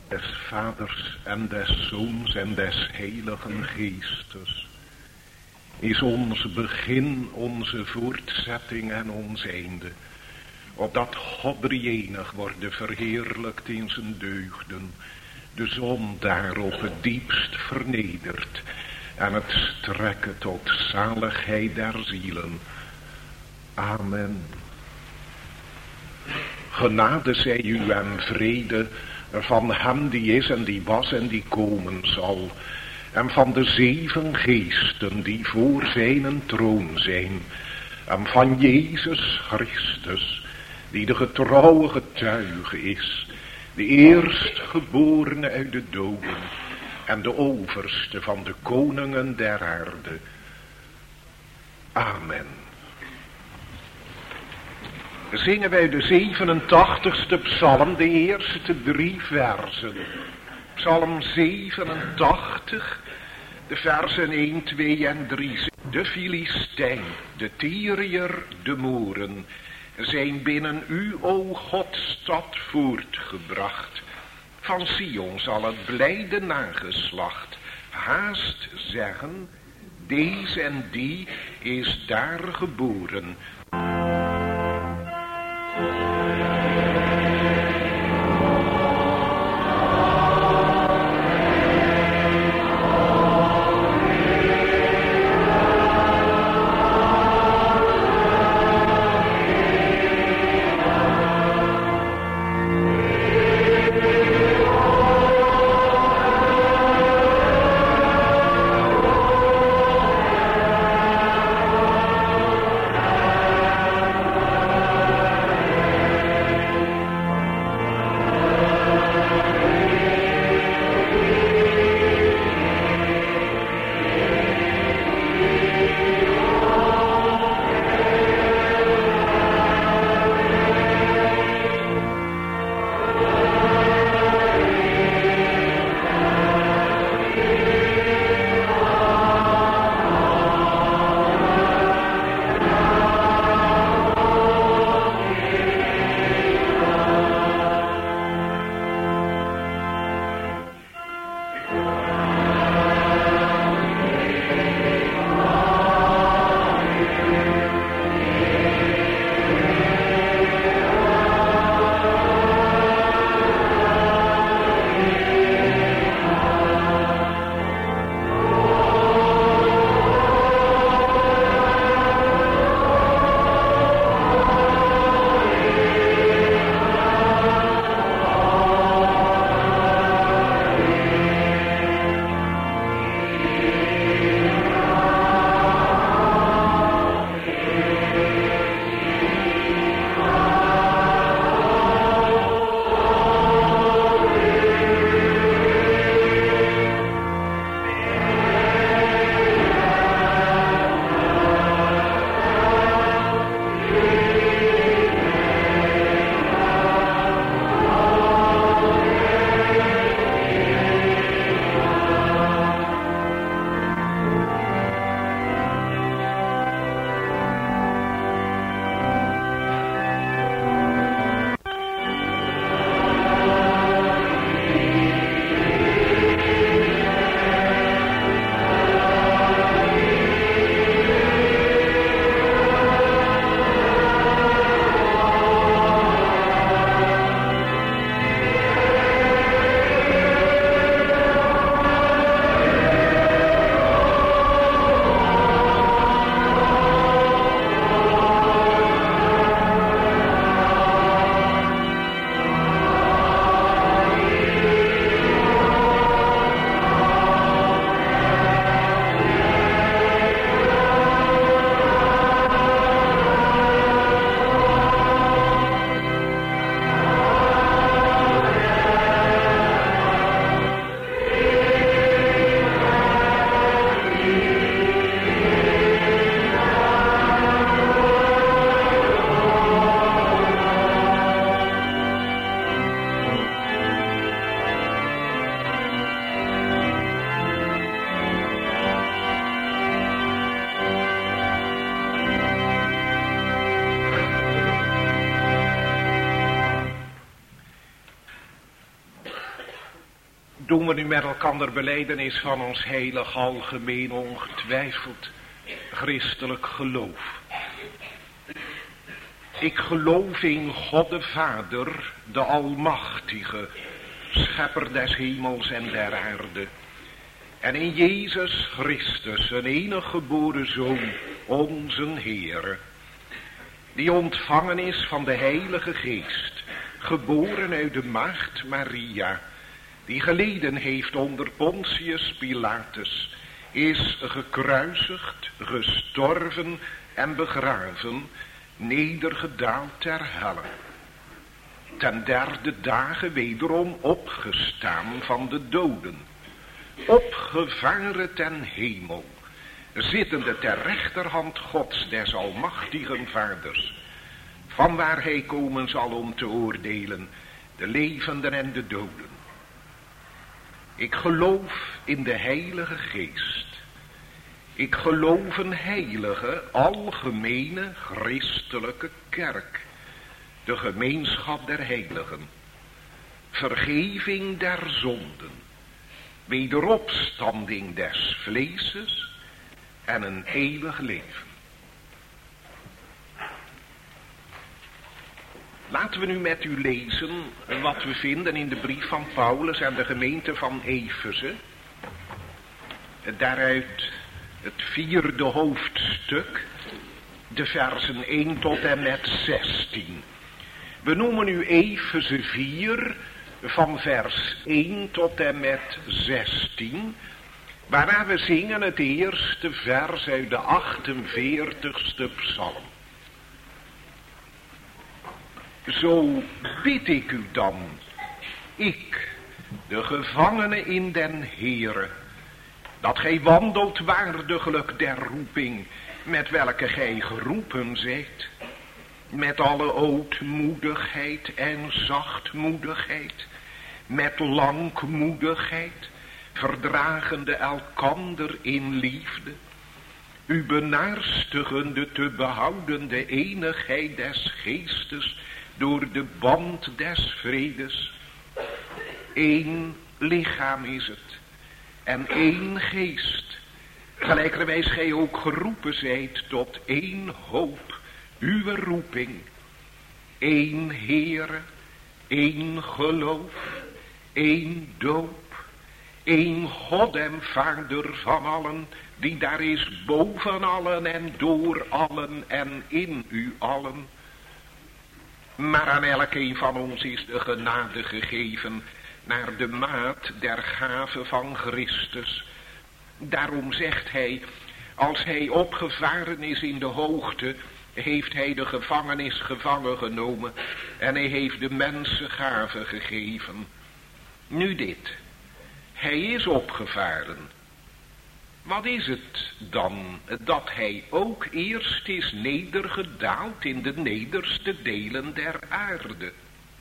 Des Vaders en des Zoons en des Heiligen Geestes is ons begin, onze voortzetting en ons einde. Opdat God drieënig worden verheerlijkt in zijn deugden, de zon daarop het diepst vernedert en het strekken tot zaligheid der zielen. Amen. Genade zij u en vrede van hem die is en die was en die komen zal, en van de 7 geesten die voor zijn troon zijn, en van Jezus Christus, die de getrouwe getuige is, de eerstgeborene uit de doden en de overste van de koningen der aarde. Amen. Zingen wij de 87ste psalm, de eerste 3 versen. Psalm 87, de versen 1, 2 en 3. De Filistijn, de Tyriër, de Moeren zijn binnen u, o God, stad voortgebracht. Van Sion zal het blijde nageslacht haast zeggen, deze en die is daar geboren. Doen we nu met elkaar belijdenis van ons heilig algemeen ongetwijfeld christelijk geloof. Ik geloof in God de Vader, de Almachtige, schepper des hemels en der aarde. En in Jezus Christus, zijn enige geboren Zoon, onze Heere, die ontvangen is van de Heilige Geest, geboren uit de maagd Maria, die geleden heeft onder Pontius Pilatus, is gekruisigd, gestorven en begraven, nedergedaald ter helle. Ten derde dagen wederom opgestaan van de doden, opgevaren ten hemel, zittende ter rechterhand Gods des almachtigen Vaders, vanwaar hij komen zal om te oordelen de levenden en de doden. Ik geloof in de Heilige Geest. Ik geloof een heilige, algemene, christelijke kerk, de gemeenschap der heiligen, vergeving der zonden, wederopstanding des vleeses en een eeuwig leven. Laten we nu met u lezen wat we vinden in de brief van Paulus aan de gemeente van Efeze. Daaruit het 4e hoofdstuk, de versen 1 tot en met 16. We noemen nu Efeze 4 van vers 1 tot en met 16, waarna we zingen het eerste vers uit de 48ste psalm. Zo bid ik u dan, ik, de gevangene in den Heere, dat gij wandelt waardiglijk der roeping, met welke gij geroepen zijt, met alle ootmoedigheid en zachtmoedigheid, met langmoedigheid, verdragende elkander in liefde, u benaarstigende te behouden de eenigheid des geestes, door de band des vredes. Eén lichaam is het, en één geest, gelijkerwijs gij ook geroepen zijt tot één hoop, uw roeping. Eén Heere, één geloof, één doop, één God en Vader van allen, die daar is boven allen en door allen en in u allen. Maar aan elkeen van ons is de genade gegeven naar de maat der gave van Christus. Daarom zegt hij, als hij opgevaren is in de hoogte, heeft hij de gevangenis gevangen genomen en hij heeft de mensen gave gegeven. Nu dit, hij is opgevaren. Wat is het dan dat hij ook eerst is nedergedaald in de nederste delen der aarde?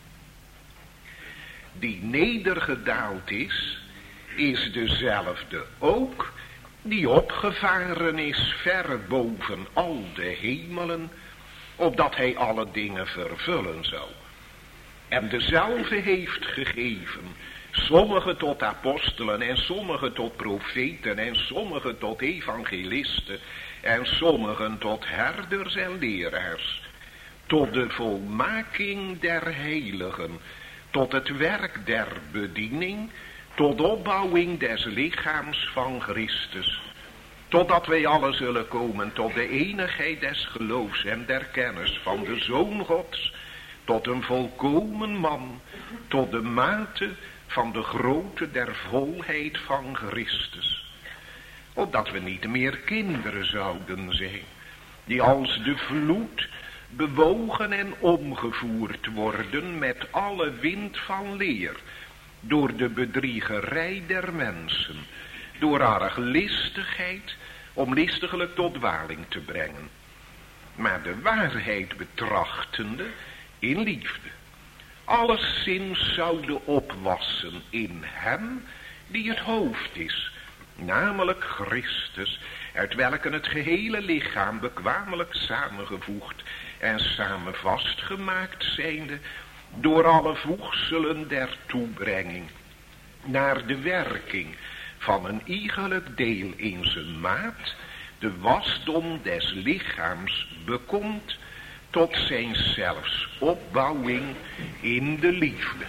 Die nedergedaald is dezelfde ook die opgevaren is ver boven al de hemelen, opdat hij alle dingen vervullen zou. En dezelfde heeft gegeven, sommigen tot apostelen en sommigen tot profeten en sommigen tot evangelisten en sommigen tot herders en leraars, tot de volmaking der heiligen, tot het werk der bediening, tot opbouwing des lichaams van Christus, totdat wij alle zullen komen tot de eenigheid des geloofs en der kennis van de Zoon Gods, tot een volkomen man, tot de mate van de grootte der volheid van Christus, opdat we niet meer kinderen zouden zijn, die als de vloed bewogen en omgevoerd worden met alle wind van leer, door de bedriegerij der mensen, door arglistigheid, om listiglijk tot dwaling te brengen, maar de waarheid betrachtende in liefde, alleszins zouden opwassen in hem die het hoofd is, namelijk Christus, uit welken het gehele lichaam bekwamelijk samengevoegd en samen vastgemaakt zijnde door alle voegselen der toebrenging, naar de werking van een iegelijk deel in zijn maat, de wasdom des lichaams bekomt, tot zijn zelfs opbouwing in de liefde.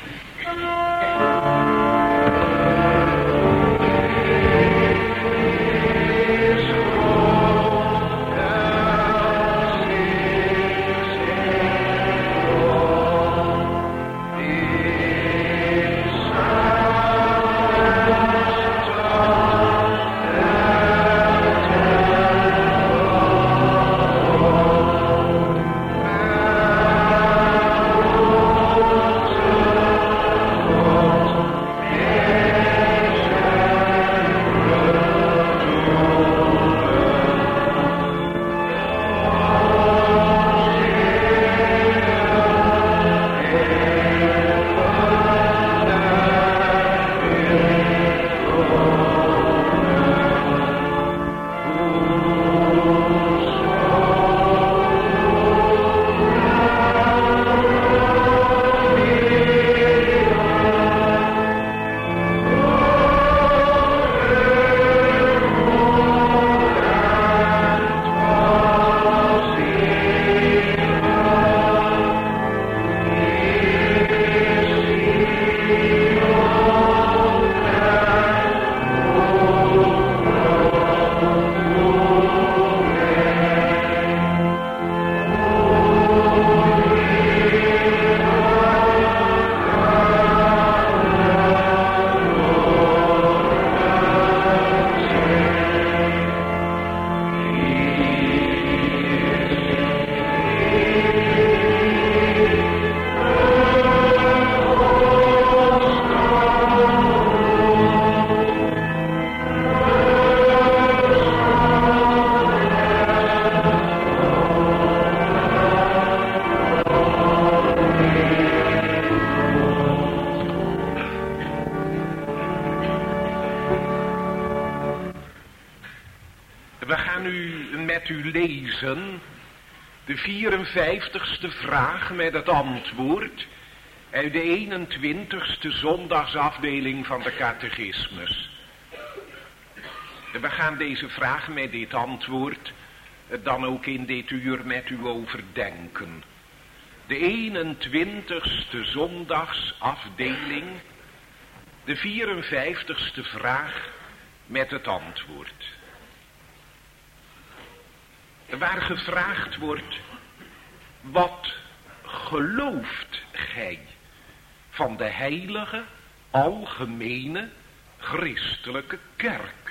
De 54ste vraag met het antwoord uit de 21ste zondagsafdeling van de catechismus. We gaan deze vraag met dit antwoord dan ook in dit uur met u overdenken. De 21ste zondagsafdeling, de 54ste vraag met het antwoord. Waar gevraagd wordt, wat gelooft gij van de heilige, algemene, christelijke kerk?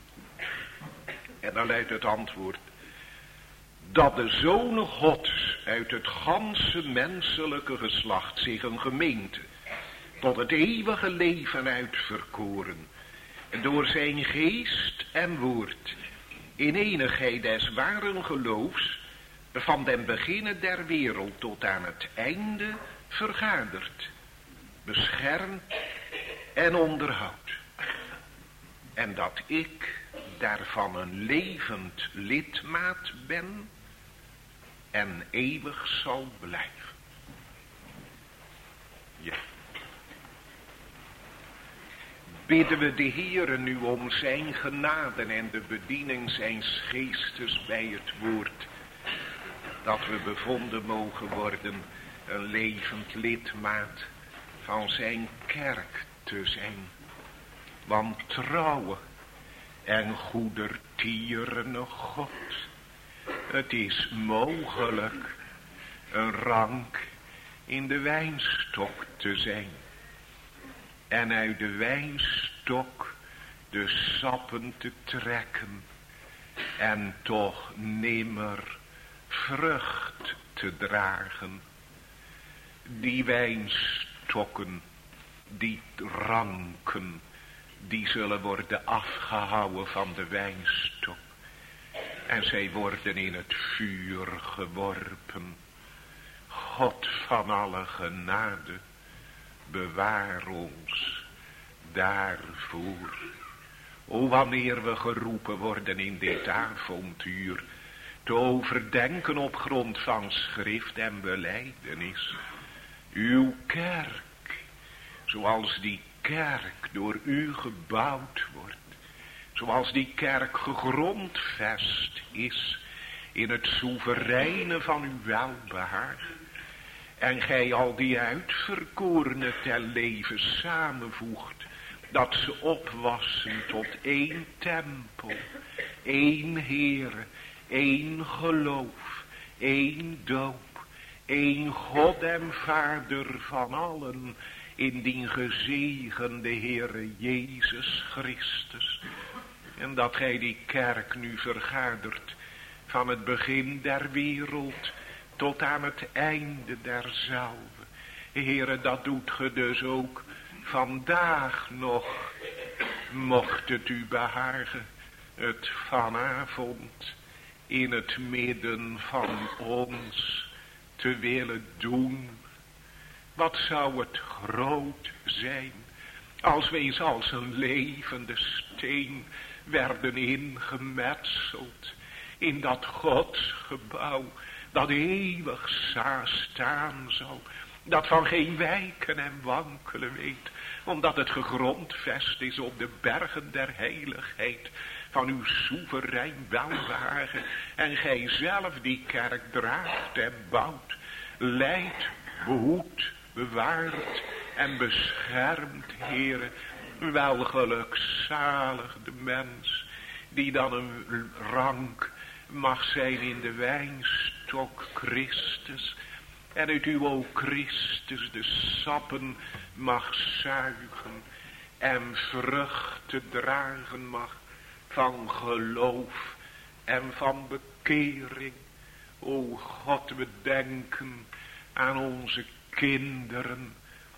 En dan luidt het antwoord, dat de Zoon Gods uit het ganse menselijke geslacht zich een gemeente tot het eeuwige leven uitverkoren, en door zijn geest en woord in enigheid des waren geloofs van den beginne der wereld tot aan het einde vergadert, beschermt en onderhoudt. En dat ik daarvan een levend lidmaat ben en eeuwig zal blijven. Ja. Bidden we de Heere nu om zijn genade en de bediening zijns geestes bij het woord, dat we bevonden mogen worden een levend lidmaat van zijn kerk te zijn. Want trouwe en goedertierene God, het is mogelijk een rank in de wijnstok te zijn. En uit de wijnstok de sappen te trekken en toch nimmer vrucht te dragen. Die wijnstokken, die ranken, die zullen worden afgehouwen van de wijnstok. En zij worden in het vuur geworpen. God van alle genade, bewaar ons daarvoor. O, wanneer we geroepen worden in dit avontuur, te overdenken op grond van schrift en belijdenis, uw kerk, zoals die kerk door u gebouwd wordt. Zoals die kerk gegrondvest is in het soevereine van uw welbehagen. En gij al die uitverkorenen ter leven samenvoegt. Dat ze opwassen tot één tempel, één Heere, één geloof, één doop, één God en Vader van allen, in die gezegende Heere Jezus Christus. En dat gij die kerk nu vergadert, van het begin der wereld tot aan het einde derzelve. Heere, dat doet ge dus ook vandaag nog. Mocht het u behagen, het vanavond in het midden van ons te willen doen. Wat zou het groot zijn, als wij als een levende steen werden ingemetseld in dat godsgebouw, dat eeuwig staan zal, dat van geen wijken en wankelen weet, omdat het gegrondvest is op de bergen der heiligheid van uw soeverein welbehagen, en gij zelf die kerk draagt en bouwt, leidt, behoedt, bewaart en beschermt, Heere. Wel gelukzalig de mens die dan een rank mag zijn in de wijnstok Christus, en uit u, o Christus, de sappen mag zuigen en vruchten dragen mag van geloof en van bekering. O God, we denken aan onze kinderen,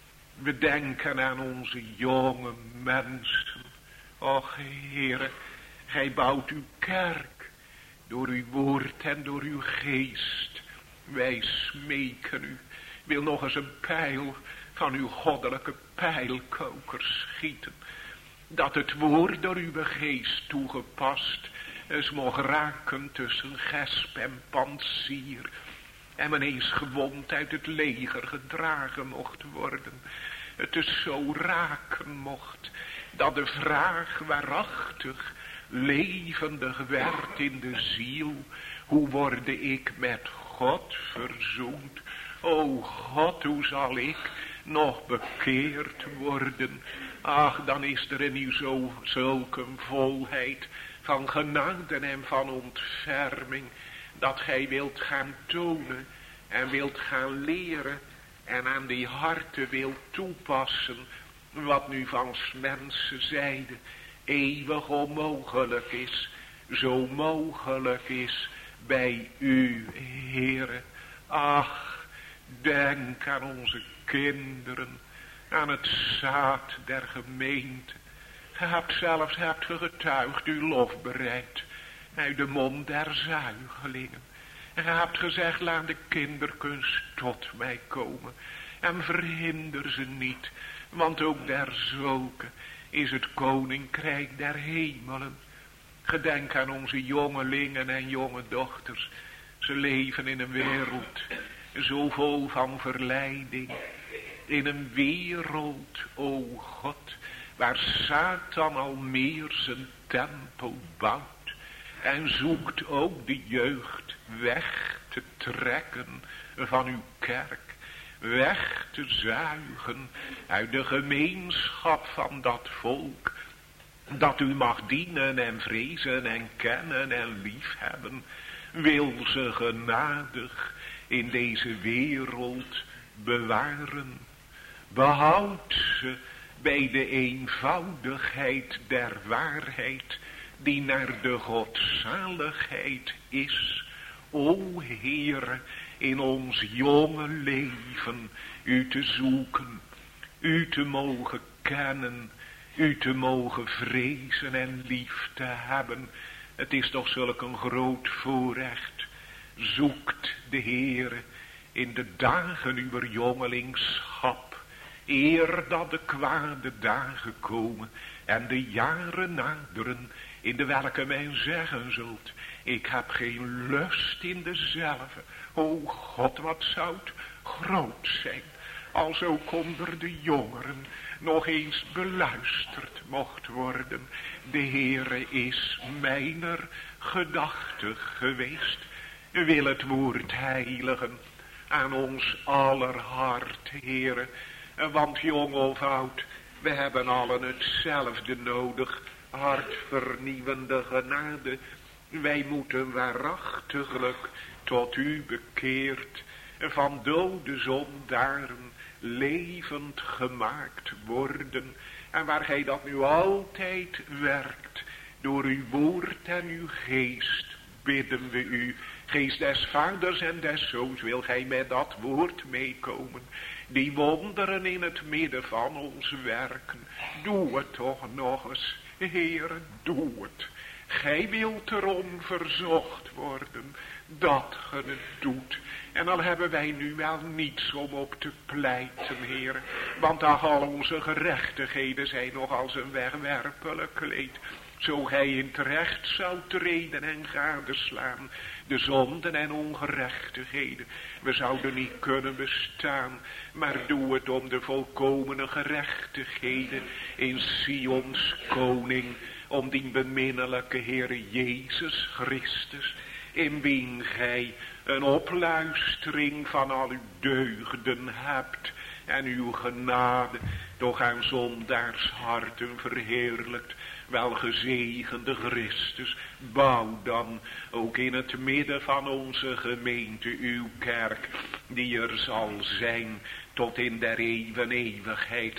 we denken aan onze jonge mensen. Och Heere, gij bouwt uw kerk door uw woord en door uw geest. Wij smeken u, wil nog eens een pijl van uw goddelijke pijlkoker schieten, dat het woord door uw geest toegepast eens mocht raken tussen gesp en pansier, en men eens gewond uit het leger gedragen mocht worden. Het dus zo raken mocht, dat de vraag waarachtig levendig werd in de ziel: hoe word ik met God verzoend? O God, hoe zal ik nog bekeerd worden? Ach, dan is er in u zulk een volheid van genade en van ontferming, dat gij wilt gaan tonen en wilt gaan leren en aan die harten wilt toepassen, wat nu van 's mensen zijde eeuwig onmogelijk is, zo mogelijk is bij u, Heere. Ach, denk aan onze kinderen, aan het zaad der gemeente. Ge hebt zelfs getuigd uw lof bereid uit de mond der zuigelingen. En ge hebt gezegd: laat de kinderkunst tot mij komen en verhinder ze niet, want ook der zulke is het koninkrijk der hemelen. Gedenk aan onze jongelingen en jonge dochters. Ze leven in een wereld zo vol van verleiding. In een wereld, o God, waar Satan al meer zijn tempel bouwt en zoekt ook de jeugd weg te trekken van uw kerk, weg te zuigen uit de gemeenschap van dat volk, dat u mag dienen en vrezen en kennen en liefhebben. Wil ze genadig in deze wereld bewaren. Behoud ze bij de eenvoudigheid der waarheid, die naar de godzaligheid is. O Heere, in ons jonge leven u te zoeken, u te mogen kennen, u te mogen vrezen en lief te hebben. Het is toch zulk een groot voorrecht. Zoekt de Heere in de dagen uw jongelingschap, eer dat de kwade dagen komen en de jaren naderen, in de welke mij zeggen zult: ik heb geen lust in dezelve. O God, wat zou het groot zijn, als ook onder de jongeren nog eens beluisterd mocht worden. De Heere is mijner gedachte geweest. Wil het woord heiligen aan ons aller hart, Heere. Want jong of oud, we hebben allen hetzelfde nodig. Hartvernieuwende genade. Wij moeten waarachtiglijk tot u bekeerd, van dode zondaren levend gemaakt worden. En waar gij dat nu altijd werkt, door uw woord en uw geest, bidden we u. Geest des vaders en des zoons, wil gij met dat woord meekomen. Die wonderen in het midden van ons werken. Doe het toch nog eens, Heere, doe het. Gij wilt erom verzocht worden dat ge het doet. En dan hebben wij nu wel niets om op te pleiten, Heer. Want al onze gerechtigheden zijn nog als een wegwerpelijk kleed. Zo gij in het recht zou treden en gadeslaan de zonden en ongerechtigheden. We zouden niet kunnen bestaan, maar doe het om de volkomene gerechtigheden in Sions koning, om die beminnelijke Heere Jezus Christus, in wien gij een opluistering van al uw deugden hebt en uw genade toch aan zondaars harten verheerlijkt. Welgezegende Christus, bouw dan ook in het midden van onze gemeente uw kerk, die er zal zijn tot in der eeuwen eeuwigheid.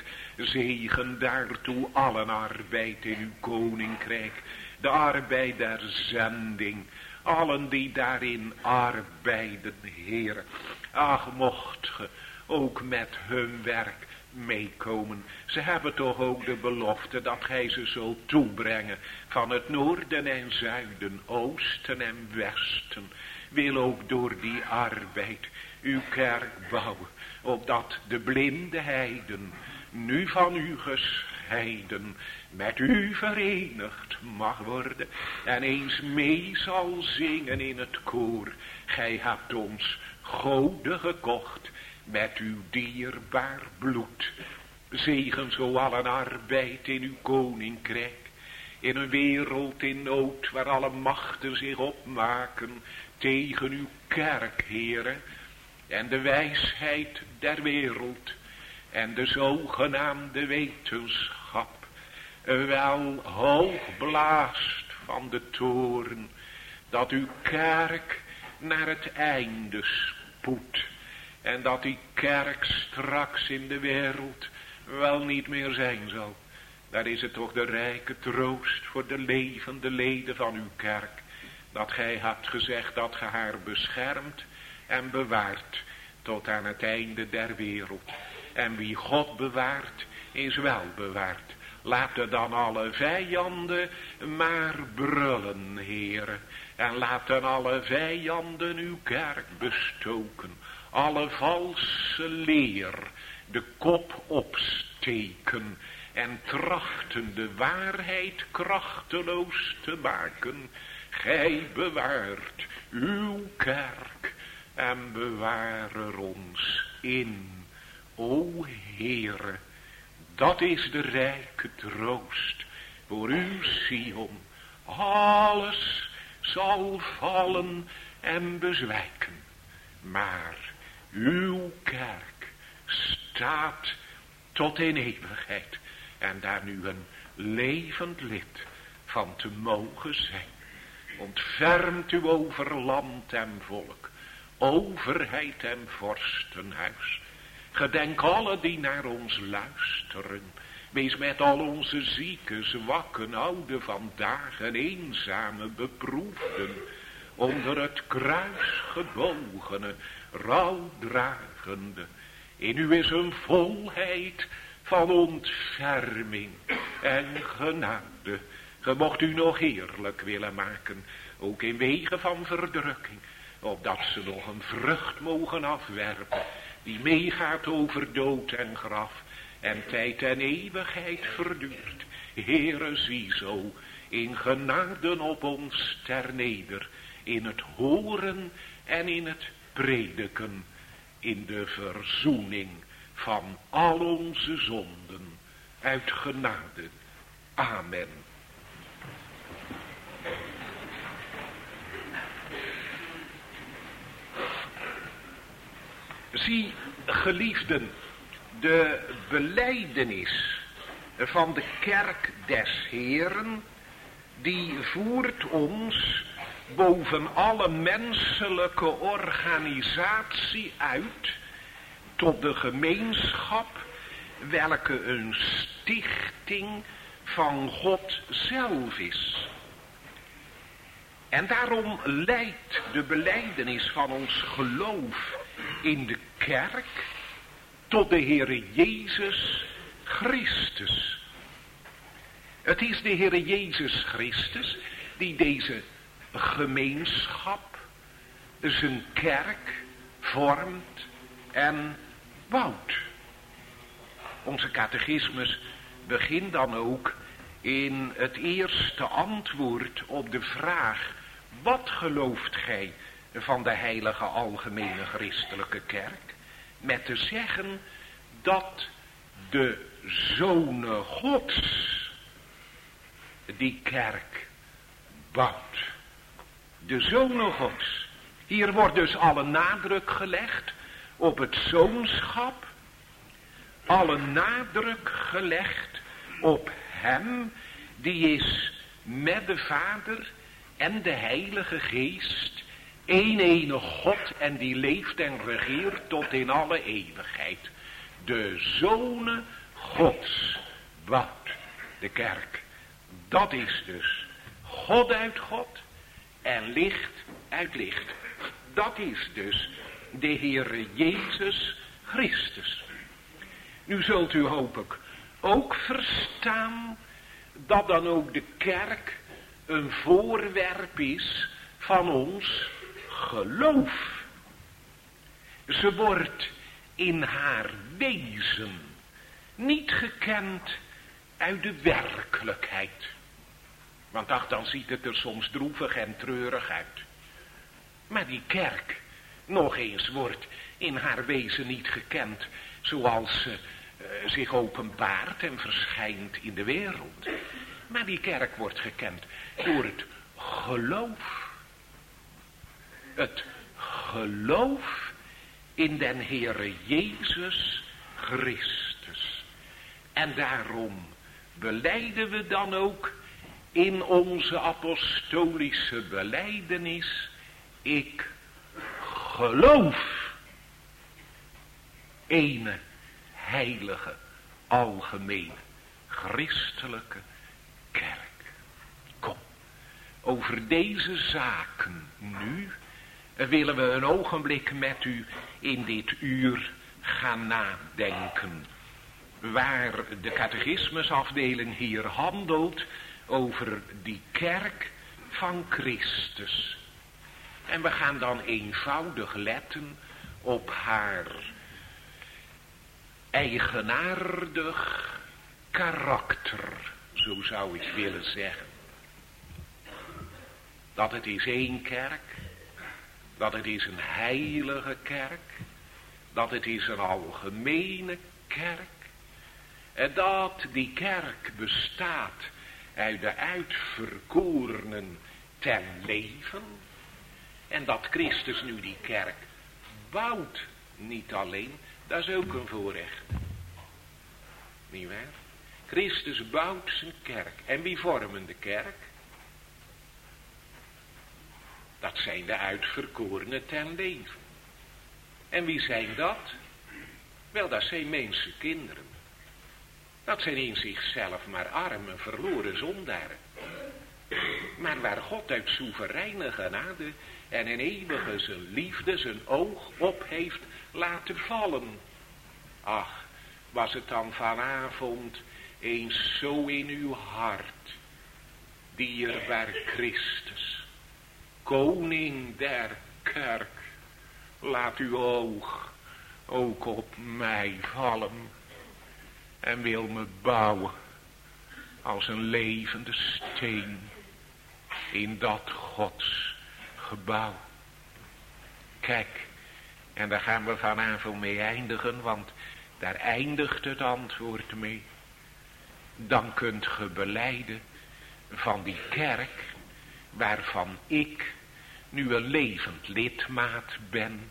Zegen daartoe allen arbeid in uw koninkrijk, de arbeid der zending, allen die daarin arbeiden, Heere. Ach, mocht ge ook met hun werk meekomen. Ze hebben toch ook de belofte dat gij ze zult toebrengen van het noorden en zuiden, oosten en westen. Wil ook door die arbeid uw kerk bouwen, opdat de blinde heiden, nu van u gescheiden, met u verenigd mag worden en eens mee zal zingen in het koor. Gij hebt ons goden gekocht met uw dierbaar bloed. Zegen zo allen arbeid in uw koninkrijk, in een wereld in nood waar alle machten zich opmaken tegen uw kerk, Heere, en de wijsheid der wereld en de zogenaamde wetenschap wel hoog blaast van de toren, dat uw kerk naar het einde spoedt. En dat die kerk straks in de wereld wel niet meer zijn zal. Daar is het toch de rijke troost voor de levende leden van uw kerk. Dat gij hebt gezegd dat ge haar beschermt en bewaart tot aan het einde der wereld. En wie God bewaart is wel bewaard. Laat er dan alle vijanden maar brullen, Heere. En laat dan alle vijanden uw kerk bestoken. Alle valse leer de kop opsteken en trachten de waarheid krachteloos te maken. Gij bewaart uw kerk en bewaar er ons in. O Heere, dat is de rijke troost voor uw Sion. Alles zal vallen en bezwijken, maar uw kerk staat tot in eeuwigheid. En daar nu een levend lid van te mogen zijn. Ontfermt u over land en volk, overheid en vorstenhuis. Gedenk alle die naar ons luisteren. Wees met al onze zieken, zwakken, oude vandaag en eenzame beproefden. Onder het kruis gebogene, rouwdragende. In u is een volheid van ontferming en genade. Ge mocht u nog heerlijk willen maken, ook in wegen van verdrukking, opdat ze nog een vrucht mogen afwerpen, die meegaat over dood en graf, en tijd en eeuwigheid verduurt. Heere, zie zo in genade op ons ter neder, in het horen en in het prediken, in de verzoening van al onze zonden. uit genade. Amen. Zie, geliefden, de belijdenis van de kerk des Heeren, die voert ons boven alle menselijke organisatie uit tot de gemeenschap, welke een stichting van God zelf is. En daarom leidt de belijdenis van ons geloof in de kerk tot de Heere Jezus Christus. Het is de Heere Jezus Christus die deze gemeenschap, zijn kerk, vormt en bouwt. Onze catechismus begint dan ook in het eerste antwoord op de vraag: wat gelooft gij van de heilige algemene christelijke kerk? Met te zeggen dat de Zonen Gods die kerk bouwt. De Zonen Gods. Hier wordt dus alle nadruk gelegd op het zoonschap. Alle nadruk gelegd op hem die is met de Vader en de Heilige Geest één enige God en die leeft en regeert tot in alle eeuwigheid. De Zonen Gods bouwt de kerk. Dat is dus God uit God en licht uit licht. Dat is dus de Heere Jezus Christus. Nu zult u hoop ik ook verstaan dat dan ook de kerk een voorwerp is van ons geloof. Ze wordt in haar wezen niet gekend uit de werkelijkheid. Want ach, dan ziet het er soms droevig en treurig uit. Maar die kerk, nog eens, wordt in haar wezen niet gekend zoals ze zich openbaart en verschijnt in de wereld. Maar die kerk wordt gekend door het geloof. Het geloof in den Heere Jezus Christus. En daarom belijden we dan ook in onze apostolische belijdenis: ik geloof ene heilige, algemene, christelijke kerk. Kom, over deze zaken nu willen we een ogenblik met u in dit uur gaan nadenken. Waar de catechismusafdeling hier handelt over die kerk van Christus. En we gaan dan eenvoudig letten op haar eigenaardig karakter, zo zou ik willen zeggen. Dat het is één kerk, dat het is een heilige kerk, dat het is een algemene kerk, en dat die kerk bestaat uit de uitverkorenen ten leven, en dat Christus nu die kerk bouwt, niet alleen, dat is ook een voorrecht. Niet waar? Christus bouwt zijn kerk. En wie vormen de kerk? Dat zijn de uitverkorenen ten leven. En wie zijn dat? Wel, dat zijn mensenkinderen. Dat zijn in zichzelf maar arme, verloren zondaren. Maar waar God uit soevereine genade en in eeuwige zijn liefde zijn oog op heeft laten vallen. Ach, was het dan vanavond eens zo in uw hart, dierbaar Christus, koning der kerk, laat uw oog ook op mij vallen en wil me bouwen als een levende steen in dat Gods gebouw. Kijk, en daar gaan we vanavond mee eindigen, want daar eindigt het antwoord mee. dan kunt ge belijden van die kerk waarvan ik nu een levend lidmaat ben.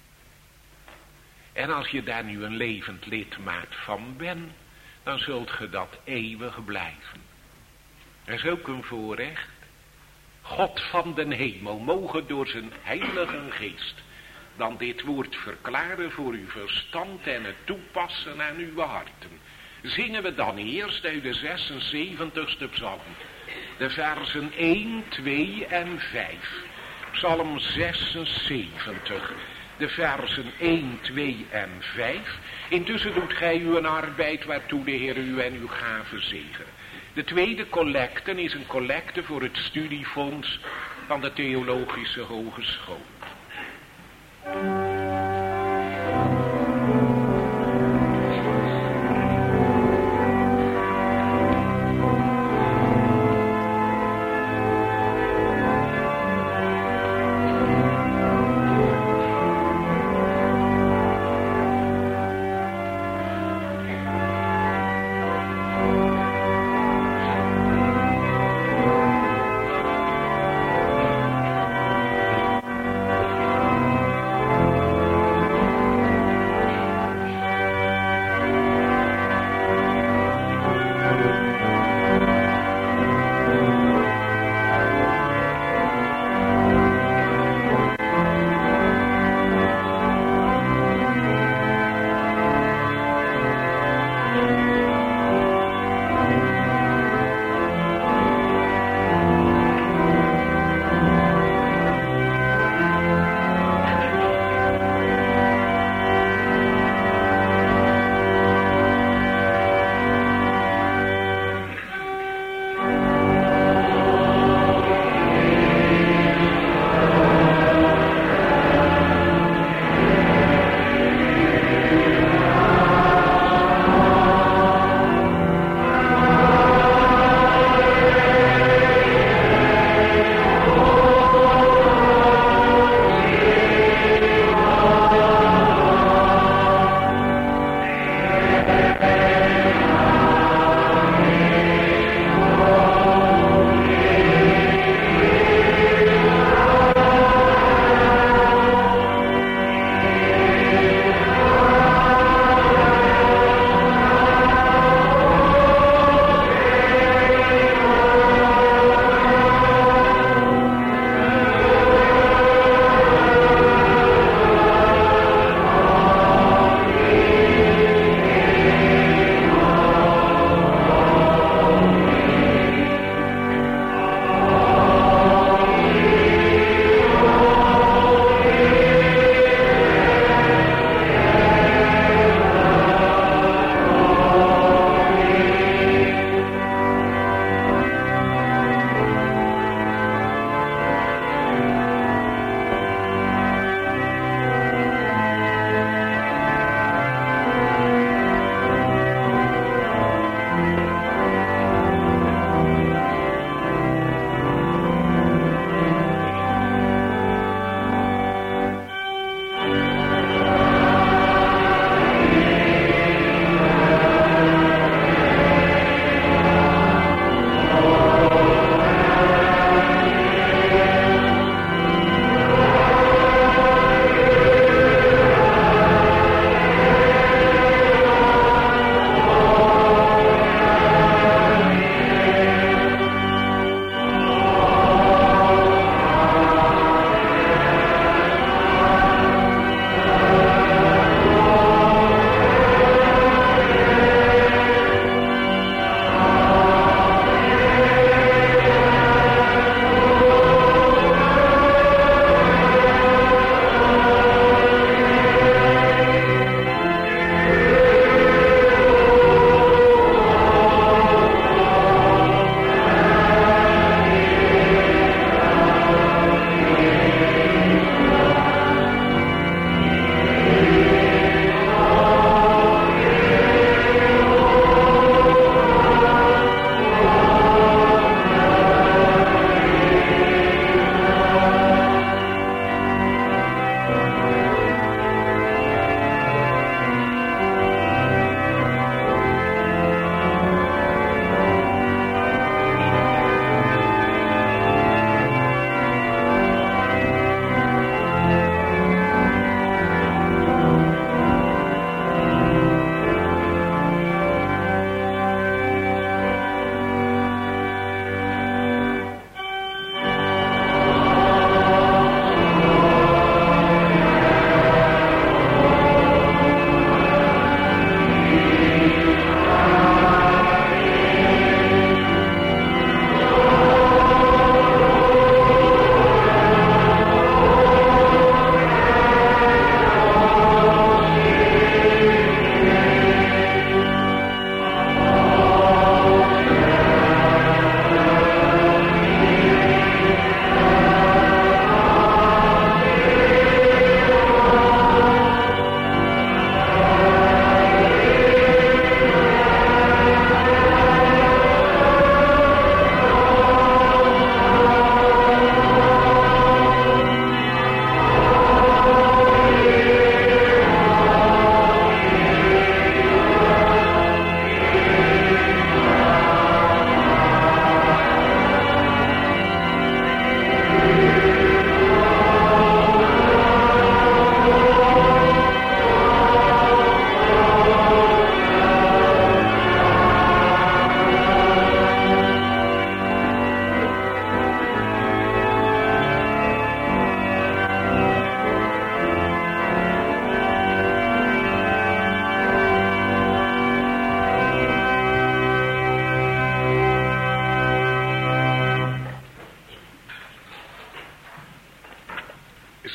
En als je daar nu een levend lidmaat van bent, dan zult ge dat eeuwig blijven. Dat is ook een voorrecht. God van den hemel mogen door zijn heilige geest dan dit woord verklaren voor uw verstand en het toepassen aan uw harten. Zingen we dan eerst uit de 76ste psalm, de versen 1, 2 en 5. Psalm 76, de versen 1, 2 en 5. Intussen doet gij uw arbeid waartoe de Heer u en uw gave zegene. De tweede collecte is een collecte voor het studiefonds van de Theologische Hogeschool.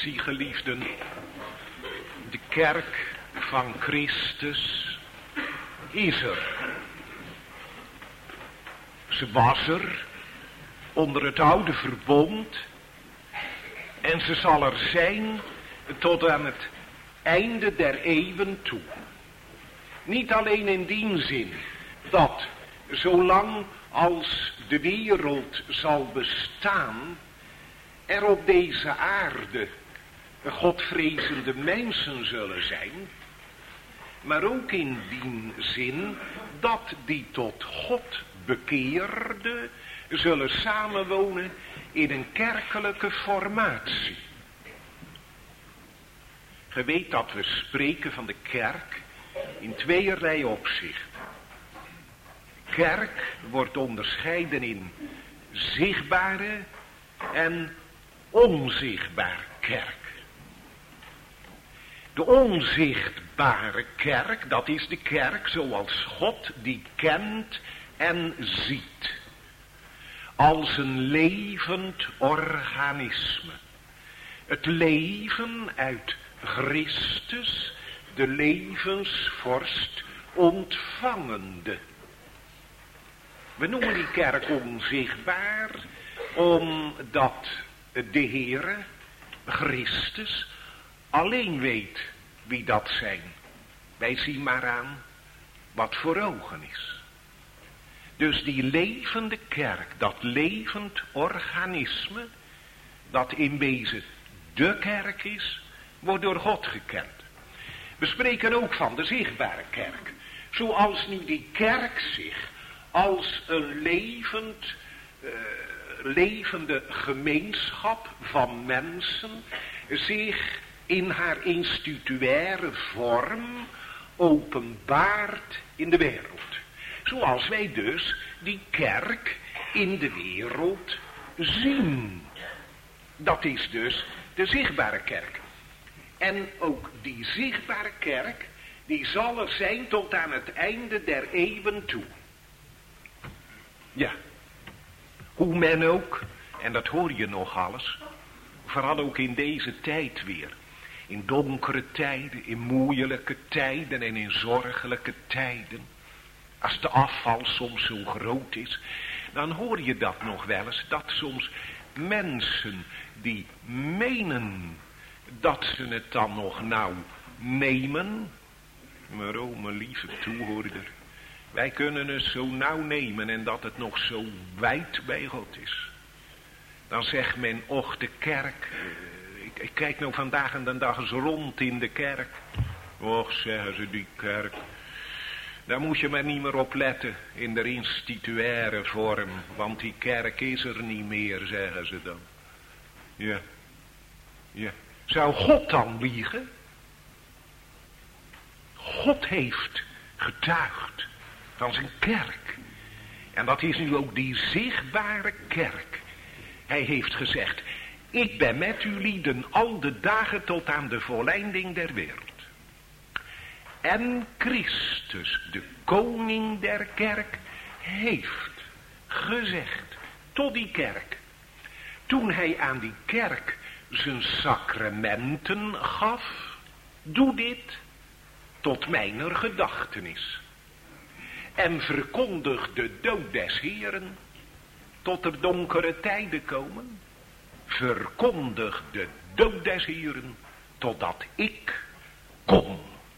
Zie, geliefden, de kerk van Christus is er. Ze was er onder het oude verbond en ze zal er zijn tot aan het einde der eeuwen toe. Niet alleen in die zin dat zolang als de wereld zal bestaan, er op deze aarde godvrezende mensen zullen zijn, maar ook in die zin dat die tot God bekeerde zullen samenwonen in een kerkelijke formatie. Je weet dat we spreken van de kerk in tweeërlei opzicht. Kerk wordt onderscheiden in zichtbare en onzichtbare kerk. De onzichtbare kerk, dat is de kerk zoals God die kent en ziet. Als een levend organisme. Het leven uit Christus, de levensvorst, ontvangende. We noemen die kerk onzichtbaar, omdat de Heere, Christus, alleen weet wie dat zijn. Wij zien maar aan wat voor ogen is. Dus die levende kerk, dat levend organisme, dat in wezen de kerk is, wordt door God gekend. We spreken ook van de zichtbare kerk. Zoals nu die kerk zich als een levende gemeenschap van mensen zich in haar instituaire vorm openbaart in de wereld. Zoals wij dus die kerk in de wereld zien. Dat is dus de zichtbare kerk. En ook die zichtbare kerk, die zal er zijn tot aan het einde der eeuwen toe. Ja, hoe men ook, en dat hoor je nog alles, vooral ook in deze tijd weer. In donkere tijden, in moeilijke tijden en in zorgelijke tijden. Als de afval soms zo groot is, dan hoor je dat nog wel eens. Dat soms mensen die menen dat ze het dan nog nauw nemen. Maar oh, mijn lieve toehoorder. Wij kunnen het zo nauw nemen en dat het nog zo wijd bij God is. Dan zegt men, och de kerk. Ik kijk nou vandaag en de dag eens rond in de kerk. Och, zeggen ze, die kerk. Daar moet je maar niet meer op letten in de instituaire vorm. Want die kerk is er niet meer, zeggen ze dan. Ja. Ja. Zou God dan liegen? God heeft getuigd van zijn kerk. En dat is nu ook die zichtbare kerk. Hij heeft gezegd, ik ben met u lieden al de dagen tot aan de volleinding der wereld. En Christus, de koning der kerk, heeft gezegd tot die kerk. Toen hij aan die kerk zijn sacramenten gaf, doe dit tot mijner gedachtenis. En verkondig de dood des Heeren tot er donkere tijden komen. Verkondig de dood des Heeren totdat ik kom.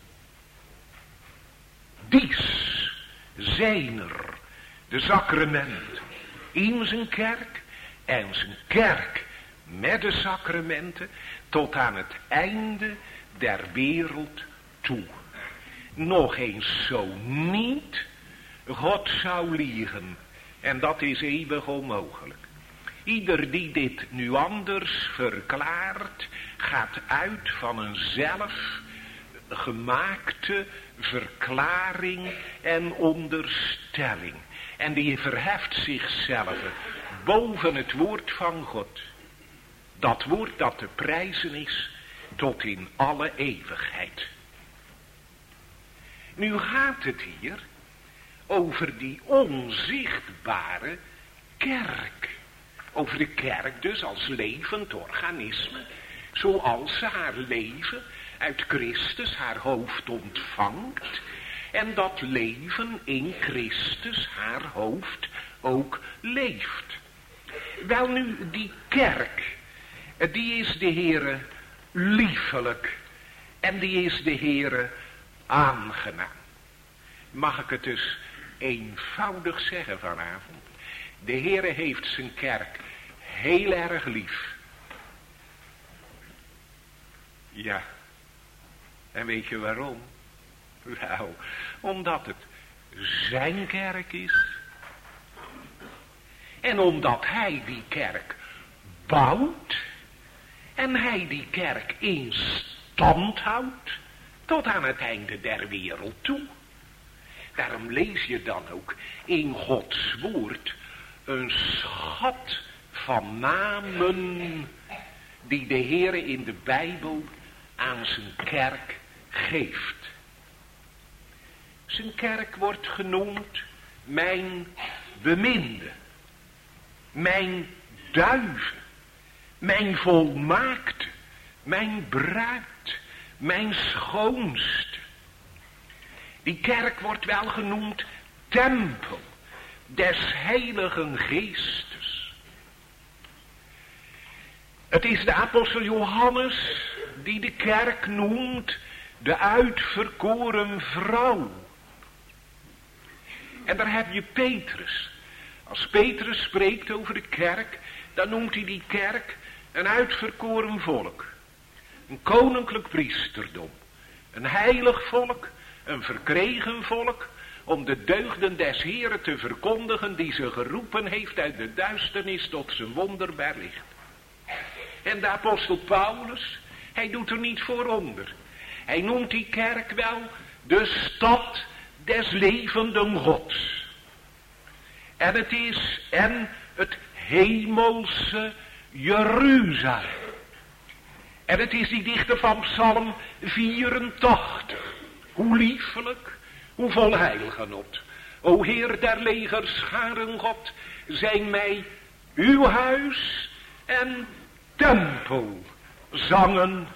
Dies zijn er de sacramenten in zijn kerk en zijn kerk met de sacramenten tot aan het einde der wereld toe. Nog eens zo niet, God zou liegen en dat is eeuwig onmogelijk. Ieder die dit nu anders verklaart, gaat uit van een zelfgemaakte verklaring en onderstelling. En die verheft zichzelf boven het woord van God. Dat woord dat te prijzen is tot in alle eeuwigheid. Nu gaat het hier over die onzichtbare kerk. Over de kerk dus als levend organisme. zoals ze haar leven uit Christus haar hoofd ontvangt en dat leven in Christus haar hoofd ook leeft. Welnu, die kerk, die is de Heere liefelijk en die is de Heere aangenaam. Mag ik het dus eenvoudig zeggen vanavond? De Heere heeft zijn kerk heel erg lief. Ja, en weet je waarom? Wel, omdat het zijn kerk is. En omdat hij die kerk bouwt. En hij die kerk in stand houdt. Tot aan het einde der wereld toe. Daarom lees je dan ook in Gods woord een schat van namen die de Heere in de Bijbel aan zijn kerk geeft. Zijn kerk wordt genoemd mijn beminde, mijn duiven, mijn volmaakte, mijn bruid, mijn schoonste. Die kerk wordt wel genoemd tempel des heiligen geestes. Het is de apostel Johannes die de kerk noemt de uitverkoren vrouw. En daar heb je Petrus. Als Petrus spreekt over de kerk, dan noemt hij die kerk een uitverkoren volk. Een koninklijk priesterdom. Een heilig volk, een verkregen volk, om de deugden des Heren te verkondigen die ze geroepen heeft uit de duisternis tot zijn wonderbaar licht. En de apostel Paulus, hij doet er niet voor onder. Hij noemt die kerk wel de stad des levenden Gods. En het is het hemelse Jeruzalem. En het is die dichter van Psalm 84. Hoe liefelijk, hoe vol heilgenot. O Heer der legerscharen God, zijn mij uw huis en tempel zangen.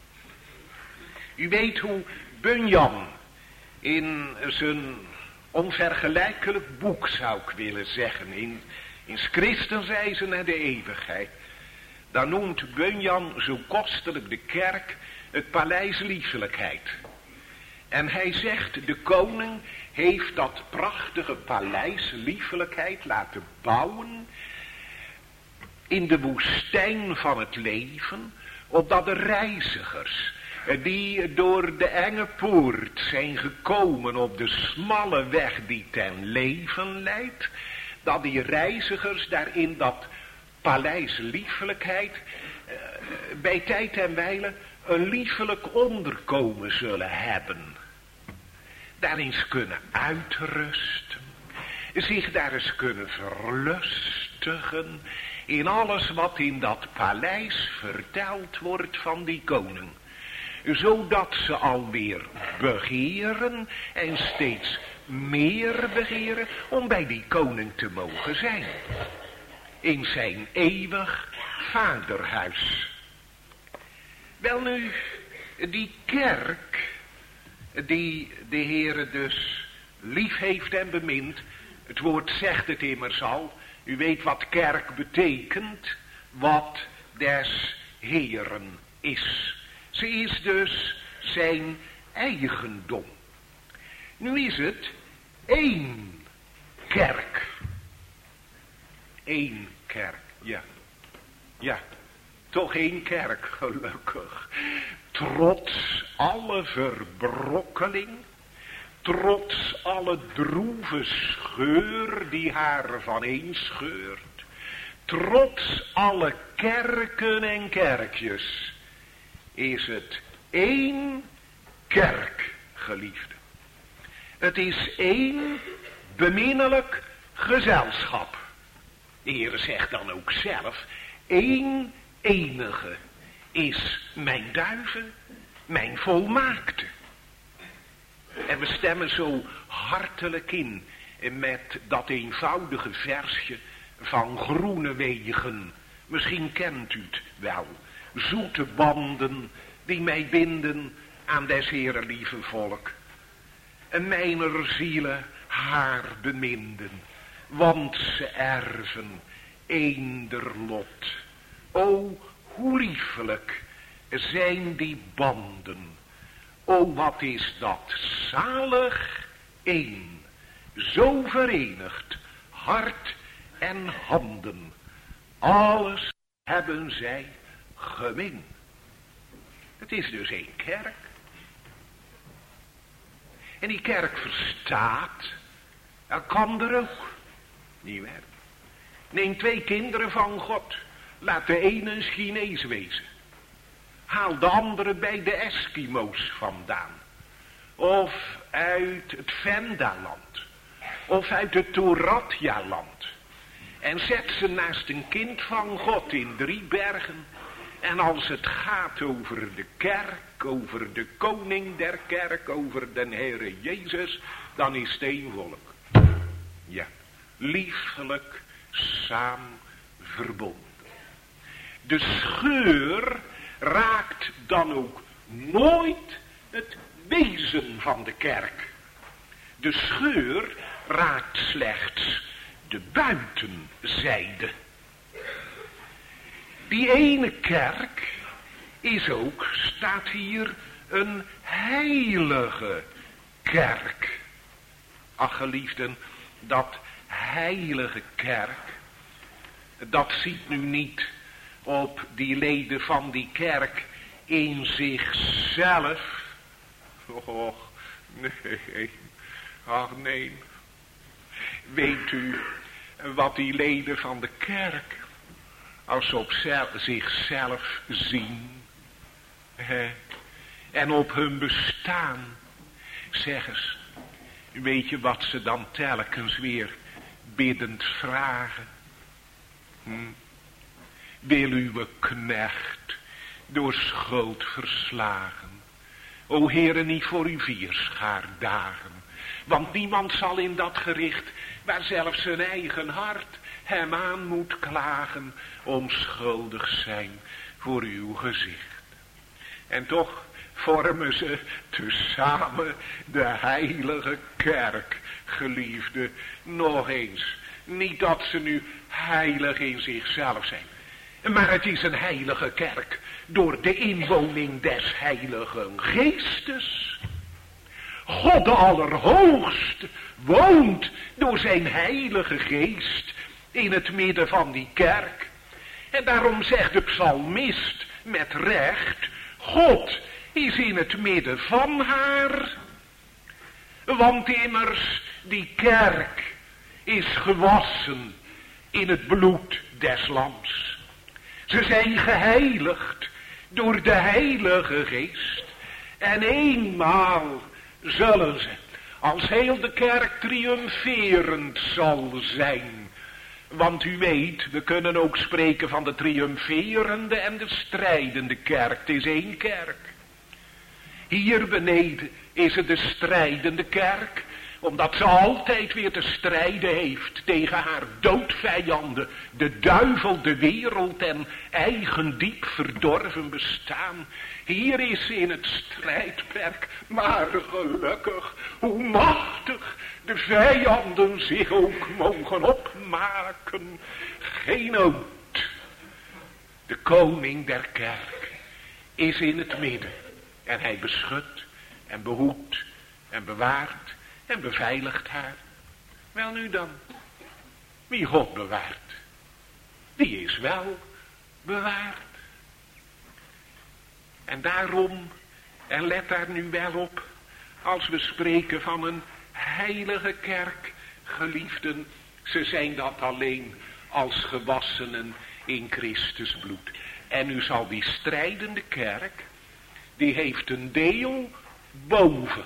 U weet hoe Bunyan in zijn onvergelijkelijk boek, zou ik willen zeggen, in 's Christens reizen naar de eeuwigheid, dan noemt Bunyan zo kostelijk de kerk het paleis liefelijkheid. En hij zegt, de koning heeft dat prachtige paleis liefelijkheid laten bouwen in de woestijn van het leven, opdat de reizigers die door de enge poort zijn gekomen op de smalle weg die ten leven leidt, dat die reizigers daar in dat paleis liefelijkheid bij tijd en wijle een liefelijk onderkomen zullen hebben. Daar eens kunnen uitrusten, zich daar eens kunnen verlustigen in alles wat in dat paleis verteld wordt van die koning. Zodat ze alweer begeren en steeds meer begeren om bij die koning te mogen zijn. In zijn eeuwig vaderhuis. Welnu, die kerk die de Heere dus lief heeft en bemint. Het woord zegt het immers al. U weet wat kerk betekent. Wat des Heeren is. Ze is dus zijn eigendom. Nu is het één kerk. Eén kerk, ja. Ja, toch één kerk, gelukkig. Trots alle verbrokkeling, trots alle droeve scheur die haar vaneen scheurt, trots alle kerken en kerkjes, is het één kerk, geliefde. Het is één beminnelijk gezelschap. De Heer zegt dan ook zelf, één enige is mijn duiven, mijn volmaakte. En we stemmen zo hartelijk in met dat eenvoudige versje van Groenewegen. Misschien kent u het wel. zoete banden die mij binden aan des Heeren lieve volk. En mijner zielen haar beminden, want ze erven eender lot. O, hoe liefelijk zijn die banden. O, wat is dat zalig één, zo verenigd, hart en handen. Alles hebben zij gemeen. Het is dus één kerk. En die kerk verstaat elkander ook. Niet waar? Neem 2 kinderen van God. Laat de ene een Chinees wezen. Haal de andere bij de Eskimo's vandaan. Of uit het Vendaland. Of uit het Toratja-land. En zet ze naast een kind van God in 3 bergen. En als het gaat over de kerk, over de koning der kerk, over de Heere Jezus, dan is het één volk. Ja, liefelijk samen verbonden. De scheur raakt dan ook nooit het wezen van de kerk. De scheur raakt slechts de buitenzijde. Die ene kerk is ook, staat hier, een heilige kerk. Ach geliefden, dat heilige kerk, dat ziet nu niet op die leden van die kerk in zichzelf. Och, nee, ach nee. Weet u wat die leden van de kerk, als ze op zichzelf zien, en op hun bestaan, zeggen ze, weet je wat ze dan telkens weer biddend vragen? Wil uw knecht door schuld verslagen, o Heere, niet voor uw 4 schaardagen, want niemand zal in dat gericht, waar zelfs zijn eigen hart hem aan moet klagen, onschuldig zijn voor uw gezicht. En toch vormen ze tezamen de heilige kerk, geliefde. Nog eens, niet dat ze nu heilig in zichzelf zijn, maar het is een heilige kerk door de inwoning des Heiligen Geestes. God de Allerhoogste woont door zijn heilige geest in het midden van die kerk. En daarom zegt de psalmist met recht, God is in het midden van haar. Want immers die kerk is gewassen in het bloed des lams. Ze zijn geheiligd door de heilige geest. En eenmaal zullen ze, als heel de kerk triomferend zal zijn. Want u weet, we kunnen ook spreken van de triomferende en de strijdende kerk. Het is één kerk. Hier beneden is het de strijdende kerk, omdat ze altijd weer te strijden heeft tegen haar doodvijanden, de duivel, de wereld en eigen diep verdorven bestaan. Hier is ze in het strijdperk, maar gelukkig, hoe machtig de vijanden zich ook mogen opmaken. Geen nood. De koning der kerk is in het midden en hij beschut en behoedt en bewaart en beveiligt haar. Wel nu dan, wie God bewaart, die is wel bewaard. En daarom, en let daar nu wel op, als we spreken van een heilige kerk, geliefden, ze zijn dat alleen als gewassenen in Christus bloed. En nu zal die strijdende kerk, die heeft een deel boven.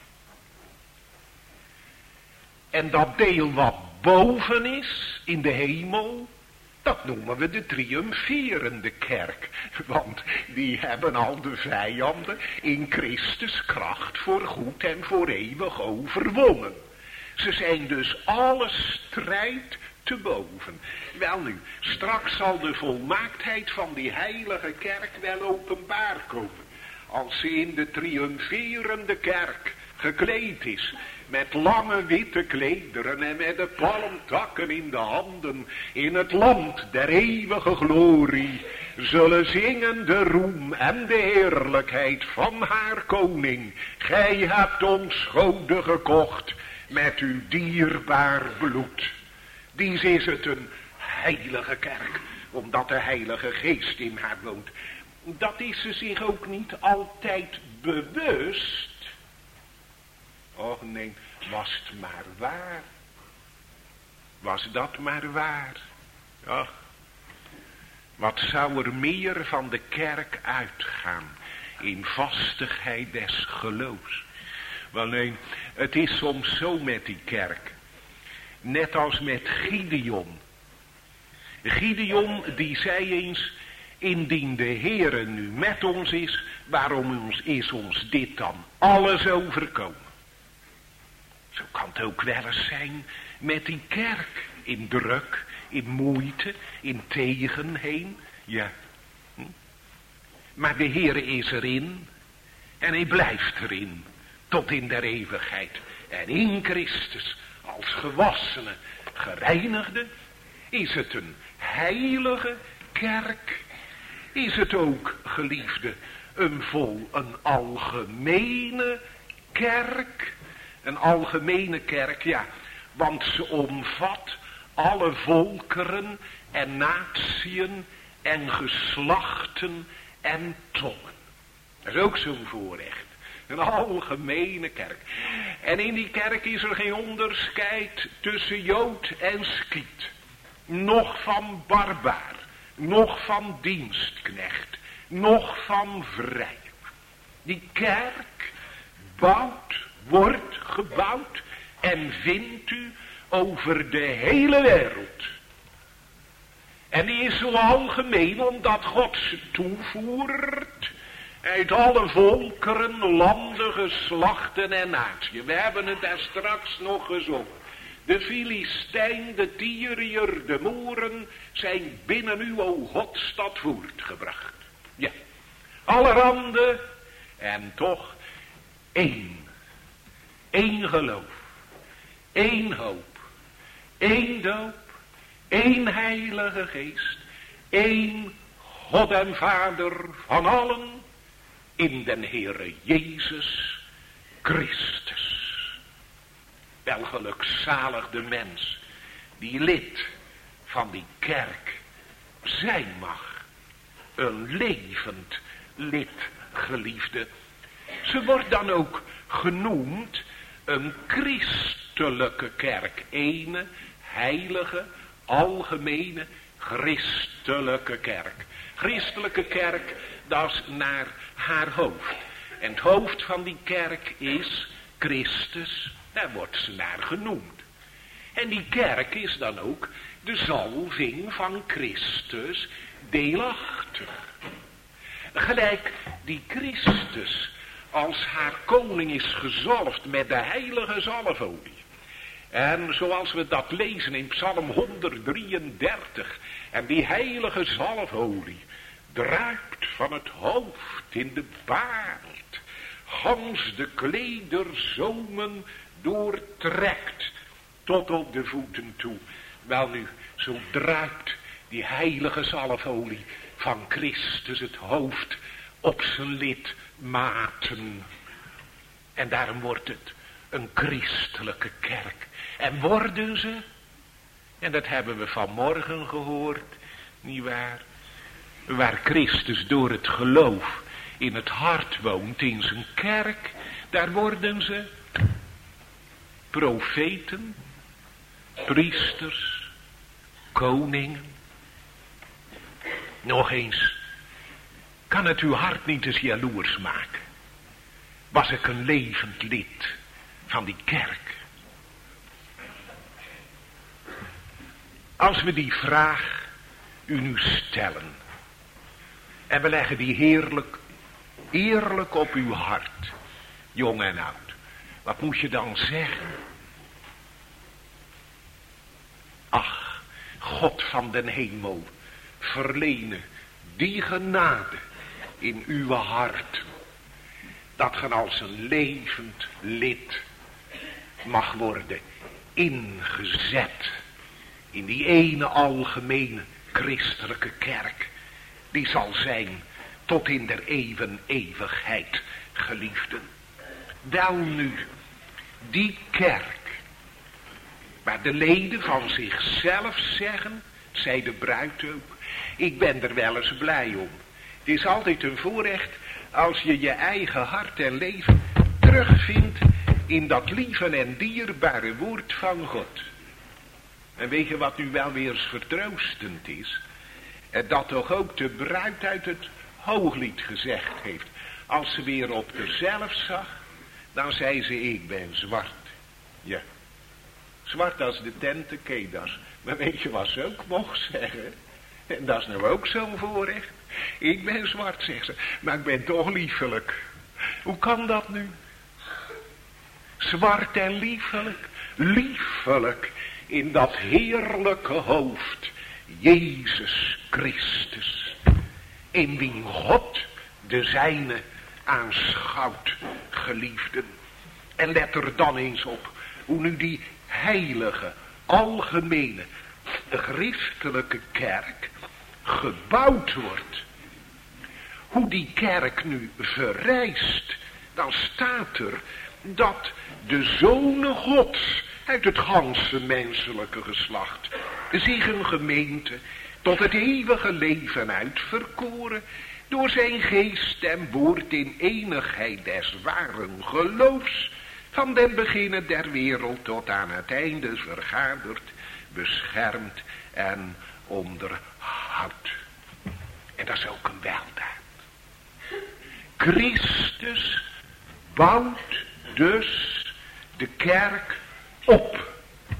En dat deel wat boven is, in de hemel, dat noemen we de triomferende kerk. Want die hebben al de vijanden in Christus kracht voor goed en voor eeuwig overwonnen. Ze zijn dus alle strijd te boven. Wel nu, straks zal de volmaaktheid van die heilige kerk wel openbaar komen. Als ze in de triomferende kerk gekleed is, met lange witte klederen en met de palmtakken in de handen, in het land der eeuwige glorie, zullen zingen de roem en de heerlijkheid van haar koning. Gij hebt ons goden gekocht met uw dierbaar bloed. Dies is het een heilige kerk, omdat de Heilige Geest in haar woont. Dat is ze zich ook niet altijd bewust. Och nee, was het maar waar. Was dat maar waar. Ach, wat zou er meer van de kerk uitgaan in vastigheid des geloofs. Wel nee, het is soms zo met die kerk. Net als met Gideon. Gideon die zei eens, indien de Heere nu met ons is, waarom is ons dit dan alles overkomen? Zo kan het ook wel eens zijn met die kerk. In druk, in moeite, in tegenheen. Ja. Maar de Heere is erin. En hij blijft erin. Tot in der eeuwigheid. En in Christus, als gewassene, gereinigde, is het een heilige kerk. Is het ook, geliefde, een algemene kerk. Een algemene kerk, ja, want ze omvat alle volkeren en natieën en geslachten en tongen. Dat is ook zo'n voorrecht. Een algemene kerk. En in die kerk is er geen onderscheid tussen Jood en Skiet. Nog van barbaar, nog van dienstknecht, nog van vrij. Die kerk wordt gebouwd en vindt u over de hele wereld. En die is zo algemeen omdat God ze toevoert uit alle volkeren, landen, geslachten en naties. We hebben het daar straks nog gezongen. De Filistijn, de Tyriër, de Moeren zijn binnen uw Godstad voortgebracht. Ja, allerhande en toch één. Eén geloof, één hoop, één doop, één heilige geest, één God en Vader van allen, in den Heere Jezus Christus. Wel gelukzalig de mens die lid van die kerk zijn mag. Een levend lid, geliefde. Ze wordt dan ook genoemd een christelijke kerk. Ene, heilige, algemene, christelijke kerk. Christelijke kerk, dat is naar haar hoofd. En het hoofd van die kerk is Christus. Daar wordt ze naar genoemd. En die kerk is dan ook de zalving van Christus deelachtig. Gelijk die Christus als haar koning is gezalfd met de heilige zalfolie. En zoals we dat lezen in Psalm 133. En die heilige zalfolie druipt van het hoofd in de baard. Gans de klederzomen doortrekt tot op de voeten toe. Welnu, zo druipt die heilige zalfolie van Christus het hoofd op zijn lidmaten. En daarom wordt het een christelijke kerk. En worden ze, en dat hebben we vanmorgen gehoord, nietwaar, waar Christus door het geloof in het hart woont, in zijn kerk, daar worden ze profeten, priesters, koningen. Nog eens, kan het uw hart niet eens jaloers maken? Was ik een levend lid van die kerk? Als we die vraag u nu stellen, en we leggen die eerlijk op uw hart, jong en oud, wat moet je dan zeggen? Ach, God van den hemel, verlenen die genade in uw hart, dat ge als een levend lid mag worden ingezet in die ene algemene christelijke kerk, die zal zijn tot in der eeuwigheid, geliefden. Welnu, die kerk, waar de leden van zichzelf zeggen, zei de bruid ook, ik ben er wel eens blij om. Het is altijd een voorrecht als je je eigen hart en leven terugvindt in dat lieve en dierbare woord van God. En weet je wat nu wel weer eens vertroostend is? Dat toch ook de bruid uit het Hooglied gezegd heeft. Als ze weer op zichzelf zag, dan zei ze, ik ben zwart. Ja, zwart als de tentenkeders. Maar weet je wat ze ook mocht zeggen? En dat is nou ook zo'n voorrecht. Ik ben zwart, zegt ze, maar ik ben toch liefelijk. Hoe kan dat nu? Zwart en liefelijk, liefelijk in dat heerlijke hoofd, Jezus Christus, in wie God de zijne aanschouwt, geliefden. En let er dan eens op hoe nu die heilige, algemene, christelijke kerk gebouwd wordt. Hoe die kerk nu verrijst, dan staat er dat de zonen Gods uit het ganse menselijke geslacht zich een gemeente tot het eeuwige leven uitverkoren door zijn geest en woord in enigheid des waren geloofs van den beginnen der wereld tot aan het einde vergaderd, beschermd en onderhoudt. En dat is ook een weldaad. Christus bouwt dus de kerk op.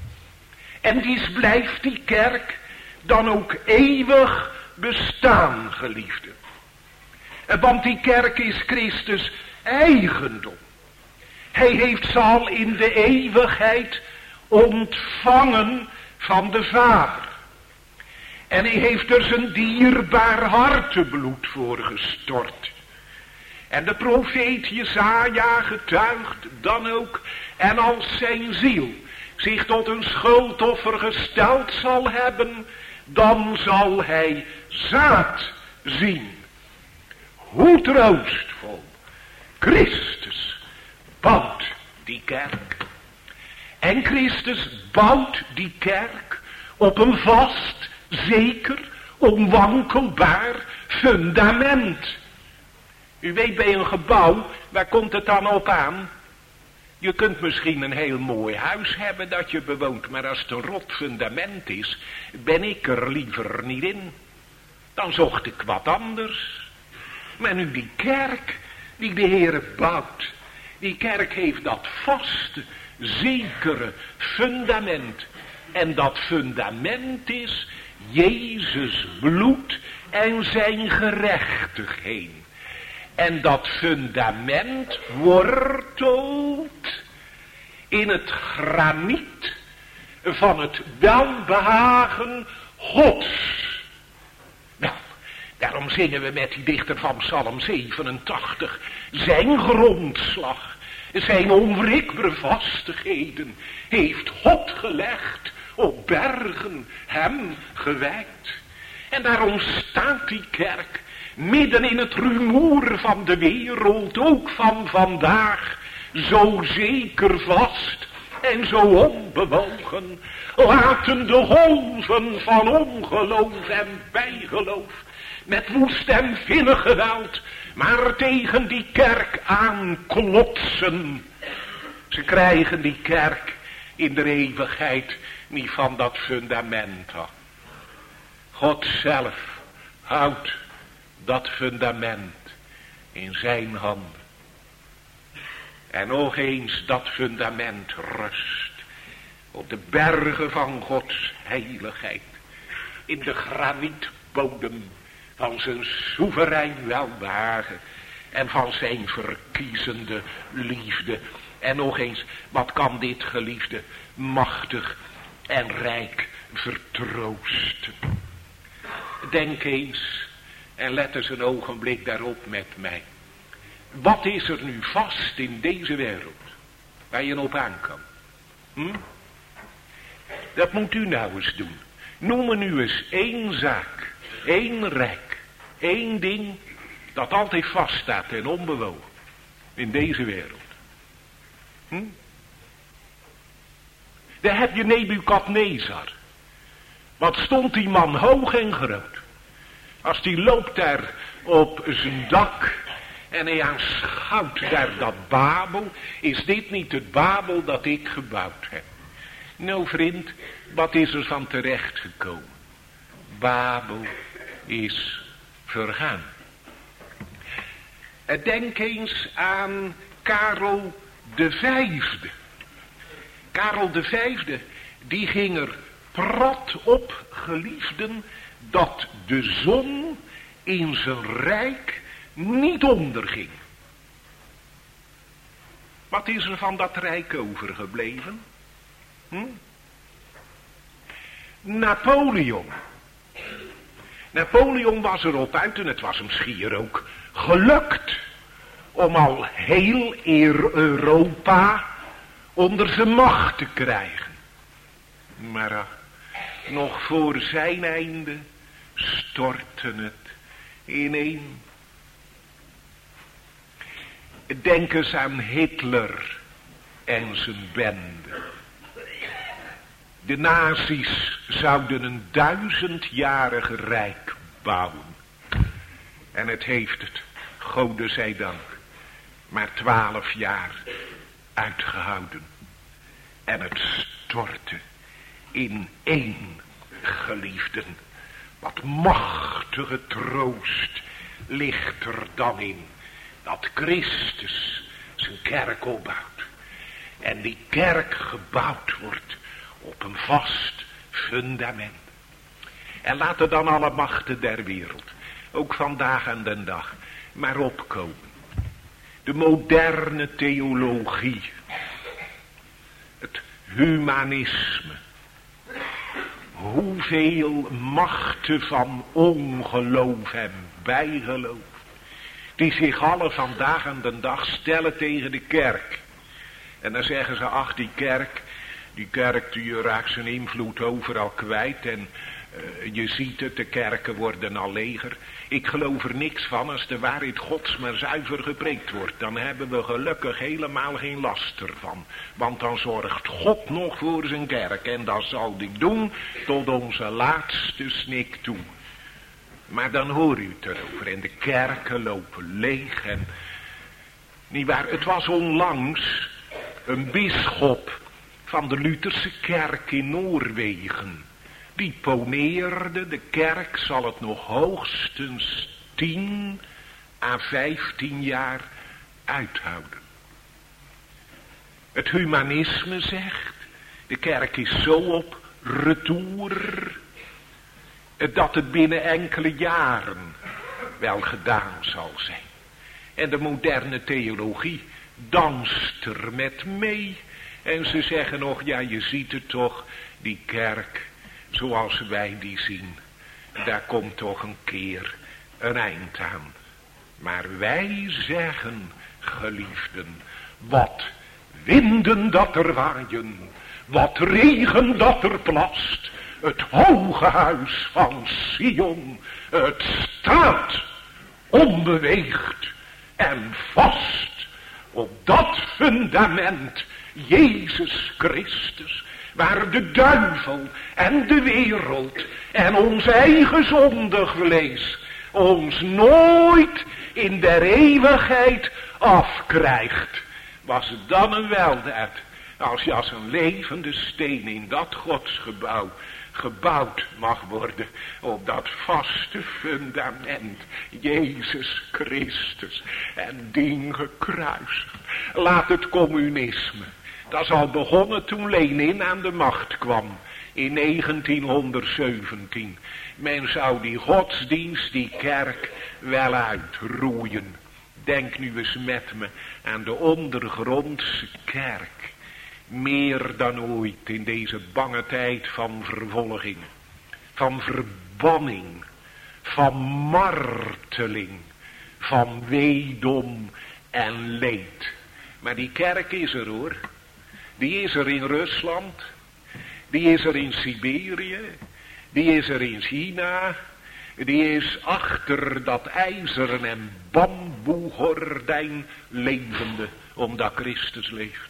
En dus blijft die kerk dan ook eeuwig bestaan, geliefden. Want die kerk is Christus eigendom. Hij heeft ze al in de eeuwigheid ontvangen van de Vader. En hij heeft er zijn dierbaar hartebloed voor gestort. En de profeet Jesaja getuigt dan ook, en als zijn ziel zich tot een schuldoffer gesteld zal hebben, dan zal hij zaad zien. Hoe troostvol. Christus bouwt die kerk. En Christus bouwt die kerk op een vast, zeker, onwankelbaar fundament. U weet, bij een gebouw, waar komt het dan op aan? Je kunt misschien een heel mooi huis hebben dat je bewoont, maar als het een rot fundament is, ben ik er liever niet in. Dan zocht ik wat anders. Maar nu die kerk, die de Heer bouwt, die kerk heeft dat vaste, zekere fundament. En dat fundament is Jezus bloed en zijn gerechtigheid. En dat fundament wortelt in het graniet van het welbehagen Gods. Nou, daarom zingen we met die dichter van Psalm 87. Zijn grondslag, zijn onwrikbare vastigheden heeft God gelegd, op bergen hem gewijd. En daarom staat die kerk midden in het rumoer van de wereld, ook van vandaag, zo zeker vast en zo onbewogen, laten de golven van ongeloof en bijgeloof met woest en vinnig geweld maar tegen die kerk aanklotsen. Ze krijgen die kerk in de eeuwigheid niet van dat fundament af. God zelf houdt dat fundament in zijn handen. En nog eens dat fundament rust op de bergen van Gods heiligheid. In de granietbodem van zijn soeverein welbehagen en van zijn verkiezende liefde. En nog eens, wat kan dit geliefde machtig en rijk vertroosten. Denk eens en let eens een ogenblik daarop met mij. Wat is er nu vast in deze wereld waar je op aan kan? Dat moet u nou eens doen. Noem me nu eens één zaak, één rijk, één ding dat altijd vaststaat en onbewogen in deze wereld. Daar heb je Nebukadnezar. Wat stond die man hoog en groot. Als die loopt daar op zijn dak en hij aanschouwt daar dat Babel. Is dit niet het Babel dat ik gebouwd heb? Nou vriend, wat is er van terecht gekomen? Babel is vergaan. Denk eens aan Karel de Vijfde. Karel de Vijfde, die ging er prat op, geliefden, dat de zon in zijn rijk niet onderging. Wat is er van dat rijk overgebleven? Napoleon. Napoleon was erop uit en het was hem schier ook gelukt om al heel Europa onder zijn macht te krijgen. Maar nog voor zijn einde stortte het ineen. Denk eens aan Hitler en zijn bende. De nazi's zouden een 1000-jarig rijk bouwen. En het heeft het, Gode zij dank, maar 12 jaar uitgehouden. En het stortte in één, geliefden. Wat machtige troost ligt er dan in dat Christus zijn kerk opbouwt. En die kerk gebouwd wordt op een vast fundament. En laten dan alle machten der wereld, ook vandaag aan den dag, maar opkomen. De moderne theologie, het humanisme, hoeveel machten van ongeloof en bijgeloof, die zich alle vandaag aan den dag stellen tegen de kerk. En dan zeggen ze, ach die kerk die raakt zijn invloed overal kwijt en je ziet het, de kerken worden al leger. Ik geloof er niks van als de waarheid Gods maar zuiver gepreekt wordt. Dan hebben we gelukkig helemaal geen last ervan. Want dan zorgt God nog voor zijn kerk en dat zal hij doen tot onze laatste snik toe. Maar dan hoor u het erover en de kerken lopen leeg en nietwaar, het was onlangs een bisschop van de Lutherse kerk in Noorwegen. Die poneerde, de kerk zal het nog hoogstens 10 à 15 jaar uithouden. Het humanisme zegt, de kerk is zo op retour, dat het binnen enkele jaren wel gedaan zal zijn. En de moderne theologie danst er met mee. En ze zeggen nog, ja je ziet het toch, die kerk zoals wij die zien, daar komt toch een keer een eind aan. Maar wij zeggen, geliefden, wat winden dat er waaien, wat regen dat er plast, het hoge huis van Sion, het staat onbeweegd en vast op dat fundament, Jezus Christus, waar de duivel en de wereld en ons eigen zondig vlees ons nooit in der eeuwigheid afkrijgt. Was het dan een weldaad als je als een levende steen in dat godsgebouw gebouwd mag worden op dat vaste fundament, Jezus Christus en dien gekruisigd. Laat het communisme, dat is al begonnen toen Lenin aan de macht kwam in 1917. Men zou die godsdienst, die kerk wel uitroeien. Denk nu eens met me aan de ondergrondse kerk meer dan ooit in deze bange tijd van vervolging, van verbanning, van marteling, van weedom en leed. Maar die kerk is er hoor. Die is er in Rusland. Die is er in Siberië. Die is er in China. Die is achter dat ijzeren en bamboegordijn levende, omdat Christus leeft.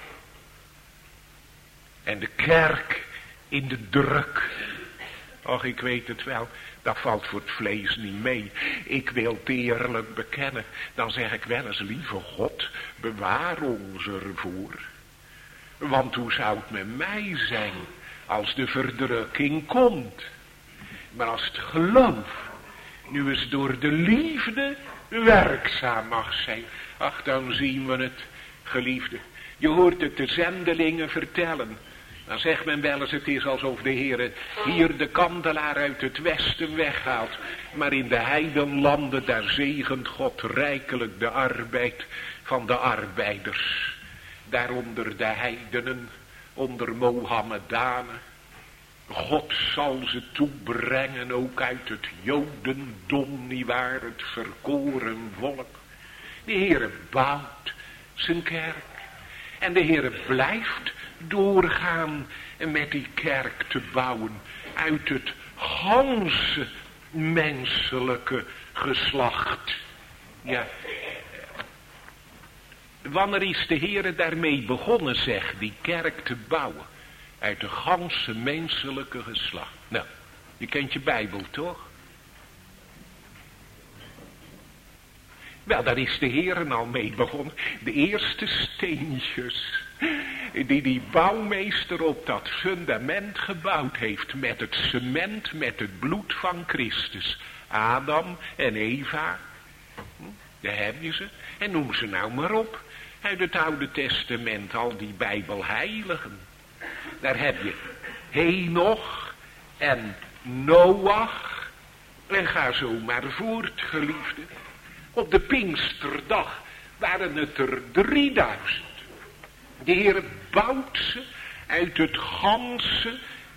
En de kerk in de druk. Och, ik weet het wel. Dat valt voor het vlees niet mee. Ik wil het eerlijk bekennen. Dan zeg ik wel eens, lieve God, bewaar ons ervoor. Want hoe zou het met mij zijn als de verdrukking komt? Maar als het geloof nu eens door de liefde werkzaam mag zijn. Ach, dan zien we het, geliefde. Je hoort het de zendelingen vertellen. Dan zegt men wel eens, het is alsof de Heer hier de kandelaar uit het westen weghaalt. Maar in de heidenlanden, daar zegent God rijkelijk de arbeid van de arbeiders. Daaronder de heidenen, onder Mohammedanen. God zal ze toebrengen, ook uit het Jodendom, niewaar, het verkoren volk. De Heer bouwt zijn kerk. En de Heer blijft doorgaan met die kerk te bouwen uit het ganse menselijke geslacht. Ja. Wanneer is de Heer daarmee begonnen, zeg, die kerk te bouwen? Uit de ganse menselijke geslacht. Nou, je kent je Bijbel toch? Wel, daar is de Heer al mee begonnen. De eerste steentjes die bouwmeester op dat fundament gebouwd heeft. Met het cement, met het bloed van Christus. Adam en Eva. Daar heb je ze. En noem ze nou maar op. Uit het Oude Testament, al die Bijbelheiligen. Daar heb je Henoch en Noach. En ga zo maar voort, geliefde. Op de Pinksterdag waren het er 3000. De Heer bouwt ze uit het ganse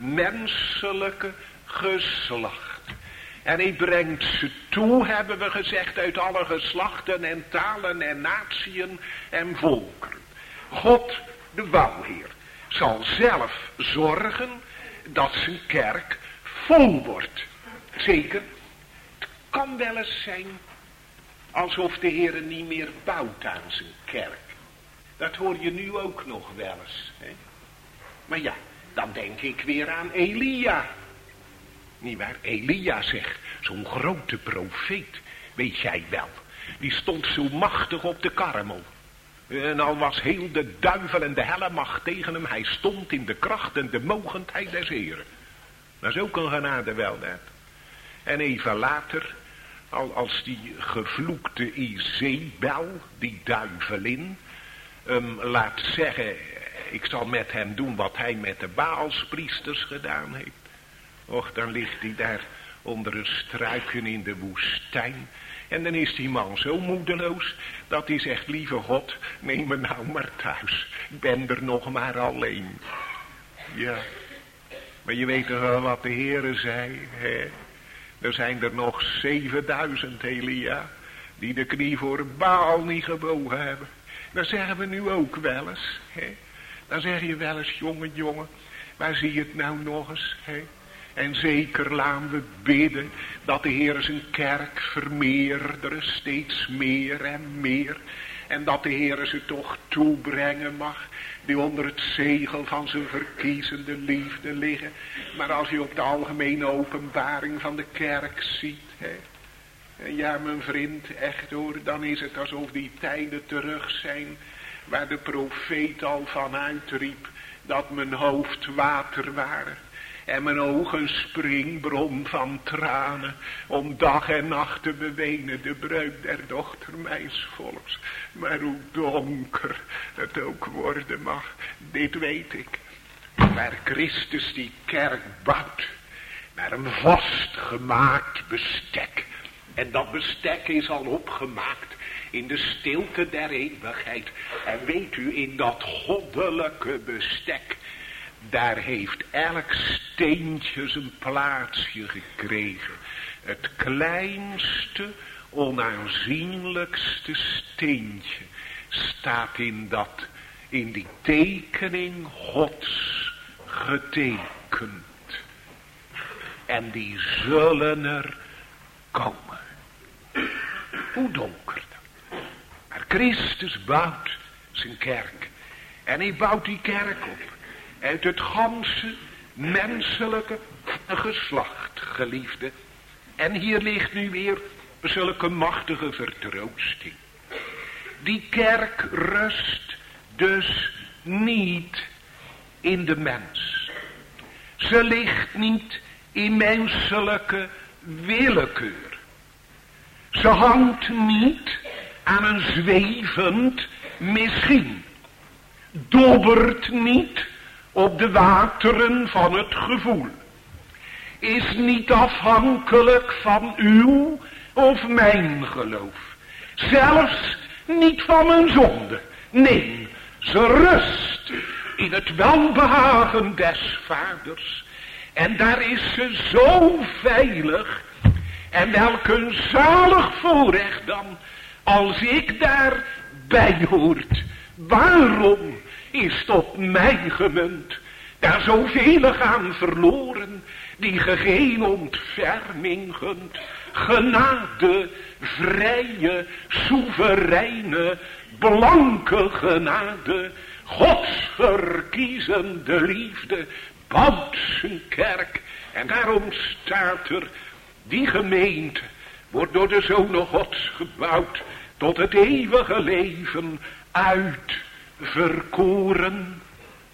menselijke geslacht. En hij brengt ze toe, hebben we gezegd, uit alle geslachten en talen en natieën en volkeren. God, de bouwheer, zal zelf zorgen dat zijn kerk vol wordt. Zeker, het kan wel eens zijn alsof de Heer niet meer bouwt aan zijn kerk. Dat hoor je nu ook nog wel eens. Hè? Maar ja, dan denk ik weer aan Elia. Niet waar? Elia zegt, zo'n grote profeet, weet jij wel. Die stond zo machtig op de Karmel. En al was heel de duivel en de helle macht tegen hem. Hij stond in de kracht en de mogendheid des Heren. Dat is ook een genade wel net. En even later, als die gevloekte Izebel, die duivelin, laat zeggen, ik zal met hem doen wat hij met de Baalspriesters gedaan heeft. Och, dan ligt hij daar onder een struikje in de woestijn. En dan is die man zo moedeloos dat hij zegt, lieve God, neem me nou maar thuis. Ik ben er nog maar alleen. Ja, maar je weet toch wel wat de Heere zei, hè? Er zijn er nog 7000, Elia, die de knie voor Baal niet gebogen hebben. Dat zeggen we nu ook wel eens, hè? Dan zeg je wel eens, jongen, waar zie je het nou nog eens, hè? En zeker laten we bidden dat de Heer zijn kerk vermeerderen, steeds meer en meer. En dat de Heer ze toch toebrengen mag, die onder het zegel van zijn verkiezende liefde liggen. Maar als je op de algemene openbaring van de kerk ziet, hè. Ja, mijn vriend, echt hoor, dan is het alsof die tijden terug zijn waar de profeet al van uitriep dat mijn hoofd water waren. En mijn ogen springbron van tranen, om dag en nacht te bewenen de breuk der dochter mijns volks. Maar hoe donker het ook worden mag, dit weet ik. Waar Christus die kerk bouwt, naar een vastgemaakt bestek. En dat bestek is al opgemaakt in de stilte der eeuwigheid. En weet u, in dat goddelijke bestek, daar heeft elk steentje zijn plaatsje gekregen. Het kleinste, onaanzienlijkste steentje staat in die tekening Gods getekend. En die zullen er komen. Hoe donker dan. Maar Christus bouwt zijn kerk. En hij bouwt die kerk op uit het ganse menselijke geslacht, geliefde. En hier ligt nu weer zulke machtige vertroosting. Die kerk rust dus niet in de mens. Ze ligt niet in menselijke willekeur. Ze hangt niet aan een zwevend misschien. Dobbert niet op de wateren van het gevoel. Is niet afhankelijk van uw of mijn geloof. Zelfs niet van mijn zonde. Nee, ze rust in het welbehagen des Vaders. En daar is ze zo veilig. En welk een zalig voorrecht dan, als ik daarbij hoort. Waarom is het op mij gemunt? Daar zoveel gaan verloren, die ge geen ontferming gunt. Genade, vrije, soevereine, blanke genade. Gods verkiezende liefde bouwt zijn kerk. En daarom staat er, die gemeente wordt door de Zoon Gods gebouwd tot het eeuwige leven uitverkoren.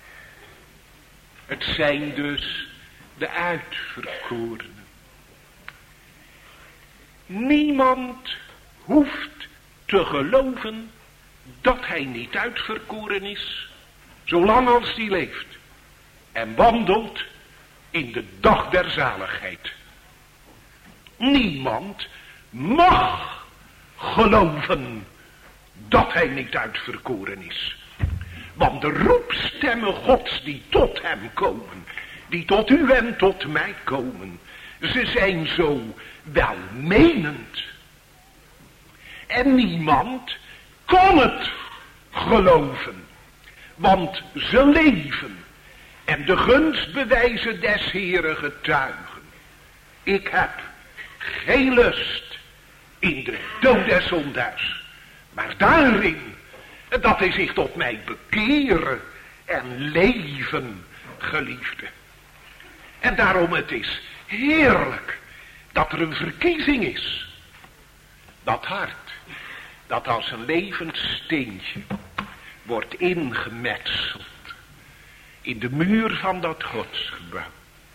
Het zijn dus de uitverkorenen. Niemand hoeft te geloven dat hij niet uitverkoren is, zolang als hij leeft en wandelt in de dag der zaligheid. Niemand mag geloven dat hij niet uitverkoren is. Want de roepstemmen Gods die tot hem komen, die tot u en tot mij komen, ze zijn zo welmenend. En niemand kon het geloven, want ze leven en de gunstbewijzen des Heren getuigen. Ik heb geen lust in de dood des zondaars, maar daarin dat hij zich tot mij bekeren en leven, geliefde. En daarom het is heerlijk dat er een verkiezing is. Dat hart, dat als een levend steentje wordt ingemetseld in de muur van dat godsgebouw.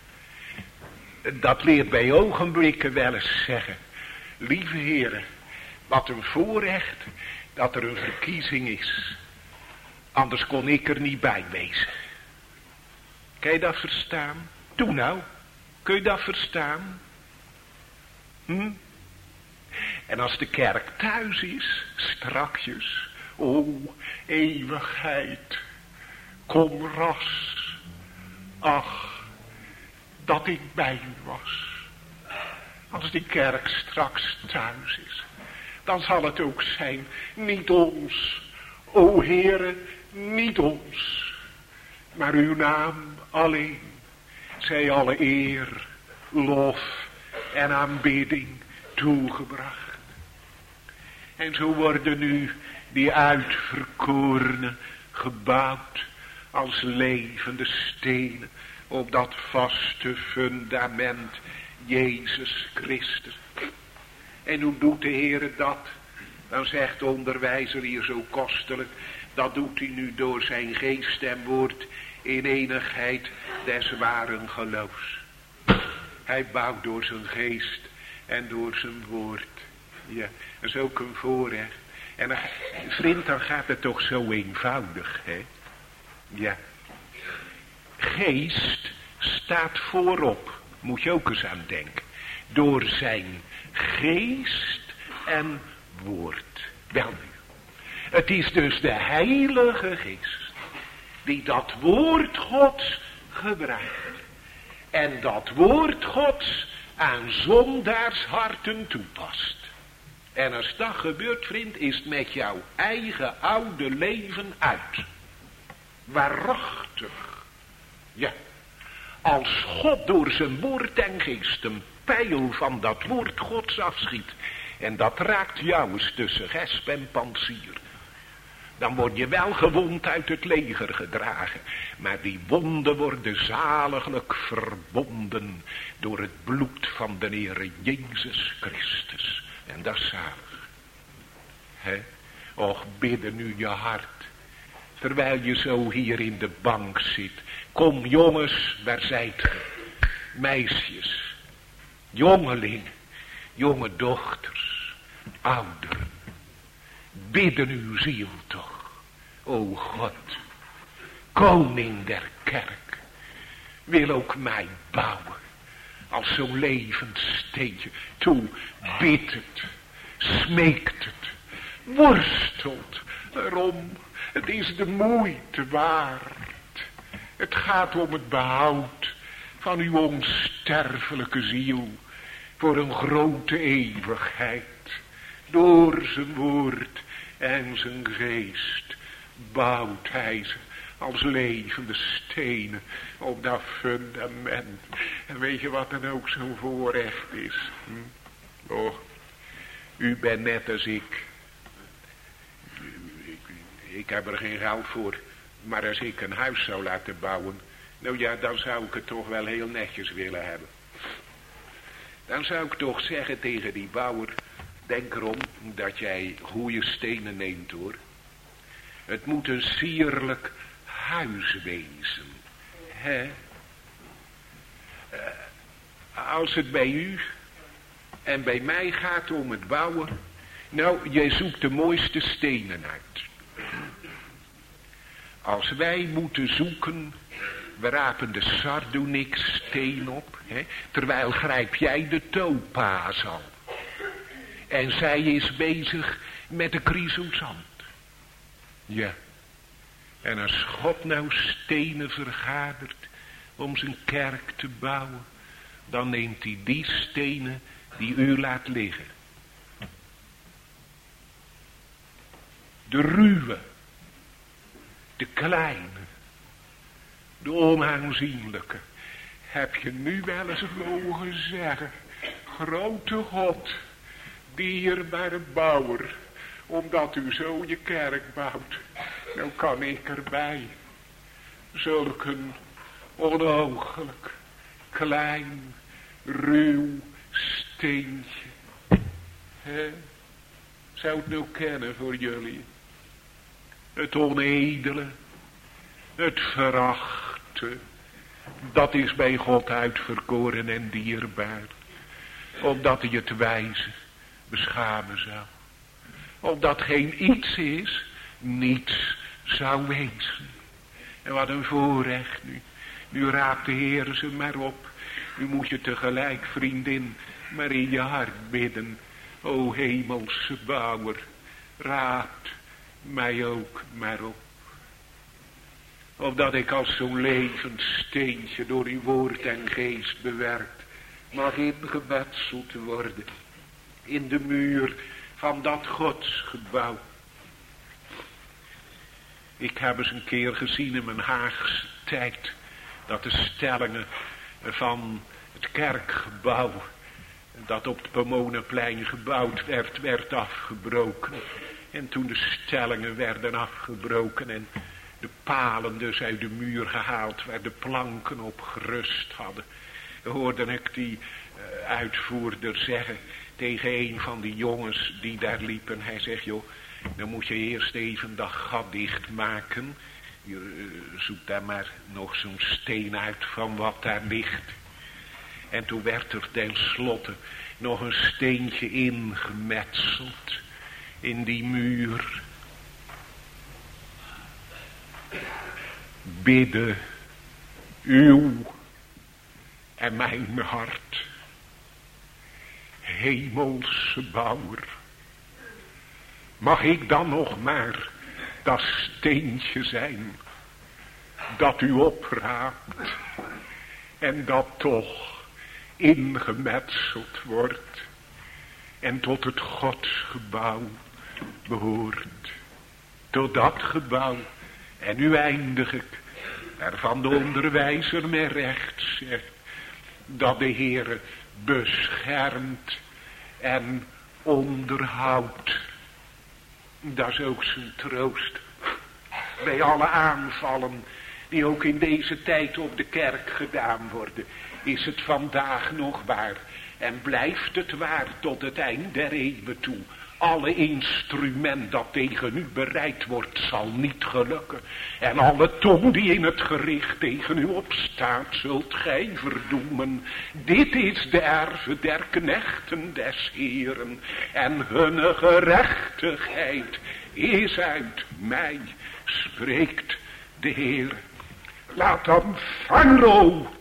Dat leert bij ogenblikken wel eens zeggen, lieve heren, wat een voorrecht dat er een verkiezing is. Anders kon ik er niet bij wezen. Kan je dat verstaan? Doe nou. Kun je dat verstaan? En als de kerk thuis is, strakjes. O, eeuwigheid. Kom ras. Ach, dat ik bij u was. Als die kerk straks thuis is, dan zal het ook zijn, niet ons, o Heere, niet ons, maar uw naam alleen, zij alle eer, lof en aanbidding toegebracht. En zo worden nu die uitverkorenen gebouwd als levende stenen op dat vaste fundament, Jezus Christus. En hoe doet de Heere dat? Dan zegt de onderwijzer hier zo kostelijk, dat doet hij nu door zijn geest en woord in enigheid des waren geloofs. Hij bouwt door zijn geest en door zijn woord. Ja, dat is ook een voorrecht. En dan, vriend, dan gaat het toch zo eenvoudig, hè? Ja. Geest staat voorop, moet je ook eens aan denken. Door zijn geest en woord. Wel nu, het is dus de Heilige Geest die dat woord Gods gebruikt. En dat woord Gods aan zondaars harten toepast. En als dat gebeurt, vriend, is het met jouw eigen oude leven uit. Waarachtig. Ja. Als God door zijn woord en geest een pijl van dat woord Gods afschiet. En dat raakt jou eens tussen gesp en pansier. Dan word je wel gewond uit het leger gedragen. Maar die wonden worden zaliglijk verbonden door het bloed van de Heer Jezus Christus. En dat is zalig. Och, bidden nu je hart. Terwijl je zo hier in de bank zit. Kom jongens, waar zijt ge? Meisjes, jongelingen, jonge dochters, ouderen. Bidden uw ziel toch. O God, koning der kerk, wil ook mij bouwen. Als zo'n levend steentje. Toe, bid het, smeekt het, worstelt erom. Het is de moeite waard. Het gaat om het behoud van uw onsterfelijke ziel. Voor een grote eeuwigheid. Door zijn woord en zijn geest bouwt hij ze als levende stenen op dat fundament. En weet je wat dan ook zo'n voorrecht is? Oh, u bent net als ik. Ik heb er geen geld voor. Maar als ik een huis zou laten bouwen. Nou ja, dan zou ik het toch wel heel netjes willen hebben. Dan zou ik toch zeggen tegen die bouwer. Denk erom dat jij goede stenen neemt hoor. Het moet een sierlijk huis wezen. Als het bij u en bij mij gaat om het bouwen. Nou, jij zoekt de mooiste stenen uit. Als wij moeten zoeken, we rapen de sardonyx-steen op. Terwijl grijp jij de topaas al. En zij is bezig met de chrysosant. Ja. En als God nou stenen vergadert om zijn kerk te bouwen, dan neemt hij die stenen die u laat liggen. De ruwe, de kleine, de onaanzienlijke. Heb je nu wel eens mogen zeggen, grote God, dierbare bouwer, omdat u zo je kerk bouwt, nou kan ik erbij. Zulk een onogelijk, klein, ruw steentje. Zou het nou kennen voor jullie? Het onedele, het verachte, dat is bij God uitverkoren en dierbaar. Opdat hij het wijze beschamen zou. Opdat geen iets is, niets zou wezen. En wat een voorrecht nu. Nu raapt de Heer ze maar op. Nu moet je tegelijk, vriendin, maar in je hart bidden. O hemelse bouwer, raapt mij ook maar op. Opdat ik als zo'n levend steentje door uw woord en geest bewerkt mag ingemetseld worden in de muur van dat godsgebouw. Ik heb eens een keer gezien in mijn Haagse tijd dat de stellingen van het kerkgebouw dat op het Pomoneplein gebouwd werd afgebroken. En toen de stellingen werden afgebroken en de palen dus uit de muur gehaald waar de planken op gerust hadden, hoorde ik die uitvoerder zeggen tegen een van die jongens die daar liepen. Hij zegt, joh, dan moet je eerst even dat gat dicht maken. Je zoekt daar maar nog zo'n steen uit van wat daar ligt. En toen werd er tenslotte nog een steentje ingemetseld in die muur. Bidden uw en mijn hart, hemelse bouwer, Mag ik dan nog maar dat steentje zijn dat u opraapt en dat toch ingemetseld wordt en tot het godsgebouw behoort. Tot dat gebouw, en nu eindig ik, waarvan de onderwijzer met recht zegt, dat de Heere beschermt en onderhoudt. Dat is ook zijn troost. Bij alle aanvallen die ook in deze tijd op de kerk gedaan worden, is het vandaag nog waar. En blijft het waar tot het eind der eeuwen toe. Alle instrument dat tegen u bereid wordt, zal niet gelukken. En alle tong die in het gericht tegen u opstaat, zult gij verdoemen. Dit is de erve der knechten des Heeren. En hunne gerechtigheid is uit mij, spreekt de Heer. Laat dan Farao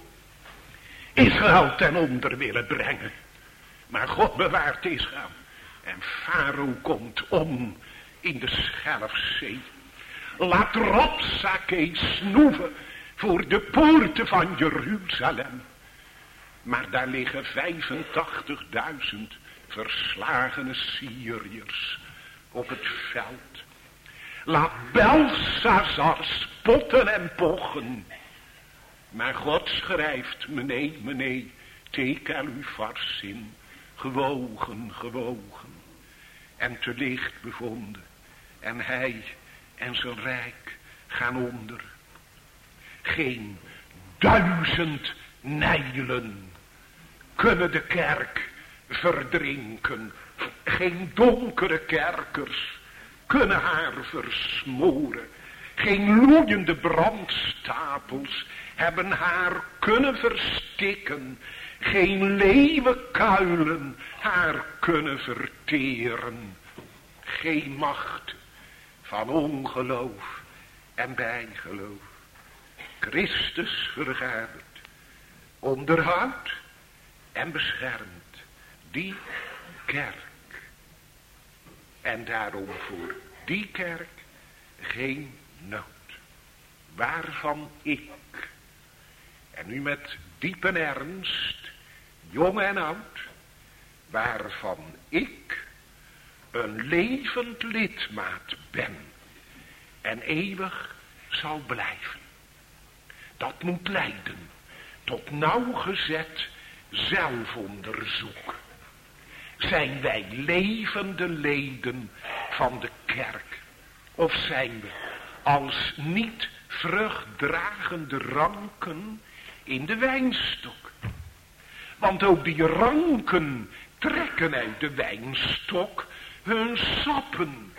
Israël ten onder willen brengen. Maar God bewaart Israël. En Farao komt om in de Schelfzee. Laat Rabsake snoeven voor de poorten van Jeruzalem. Maar daar liggen 85.000 verslagene Syriërs op het veld. Laat Belshazzar spotten en pochen. Maar God schrijft, menee, tekel u vars in. Gewogen en te licht bevonden. En hij en zijn rijk gaan onder. Geen 1000 Nijlen kunnen de kerk verdrinken. Geen donkere kerkers kunnen haar versmoren. Geen loeiende brandstapels hebben haar kunnen verstikken. Geen leeuwenkuilen haar kunnen verteren. Geen macht van ongeloof en bijgeloof. Christus vergadert, onderhoudt en beschermt die kerk. En daarom voor die kerk geen nood. Waarvan ik, en nu met diepe ernst, jong en oud, waarvan ik een levend lidmaat ben en eeuwig zal blijven. Dat moet leiden tot nauwgezet zelfonderzoek. Zijn wij levende leden van de kerk? Of zijn we als niet vruchtdragende ranken in de wijnstok? Want ook die ranken trekken uit de wijnstok hun sappen.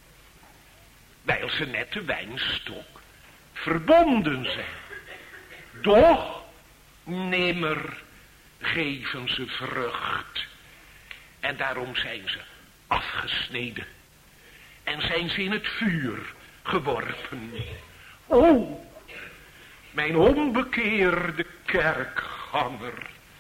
Wijl ze net de wijnstok verbonden zijn. Doch nimmer geven ze vrucht. En daarom zijn ze afgesneden. En zijn ze in het vuur geworpen. O, mijn onbekeerde kerkganger,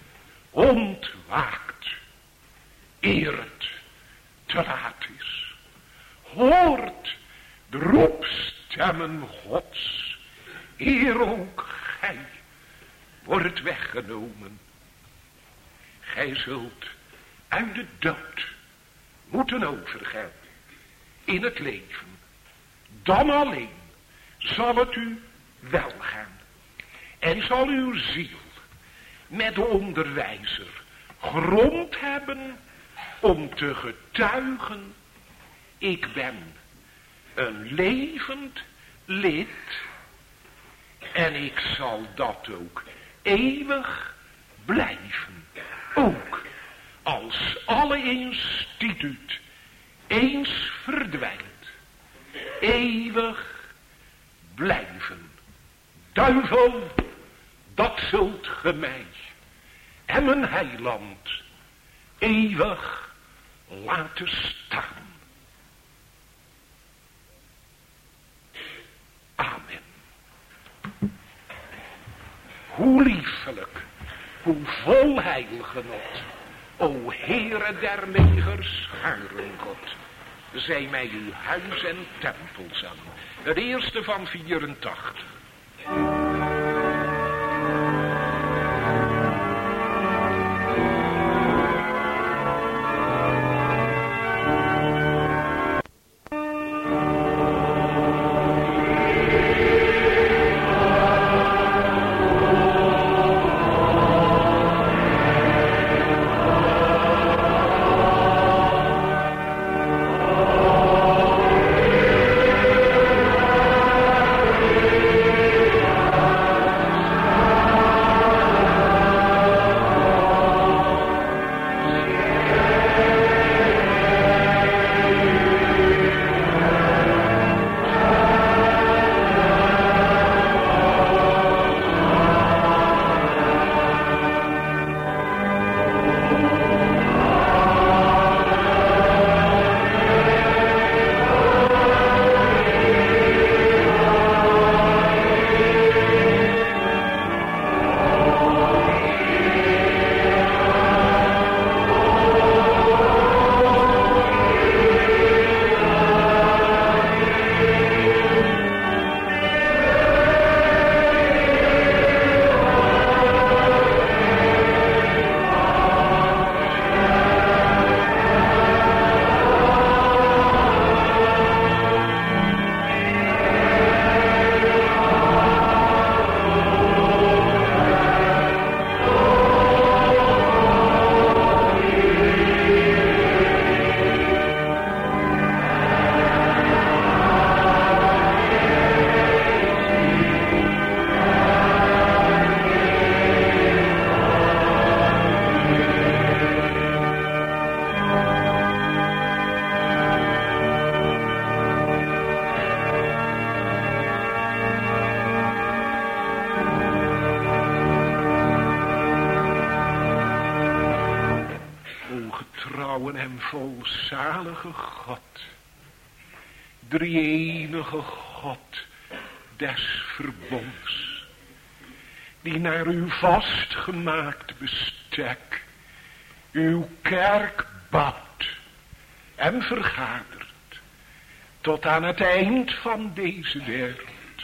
ontwaakt, eer het te laat is. Hoort de roepstemmen Gods, eer ook gij wordt weggenomen. Gij zult uit de dood moeten overgaan in het leven. Dan alleen zal het u wel gaan. En zal uw ziel met de onderwijzer grond hebben om te getuigen: ik ben een levend lid en ik zal dat ook eeuwig blijven. Ook als alle instituut eens verdwijnt, eeuwig blijven. Duivel, dat zult ge mij en mijn heiland eeuwig laten staan. Amen. Hoe liefelijk, hoe vol heilgenot, o Heere der legers, scharen God. Zij mij uw huis en tempels aan. Het eerste van 84. Volzalige God, drie-enige God des verbonds, die naar uw vastgemaakt bestek uw kerk bouwt en vergadert tot aan het eind van deze wereld.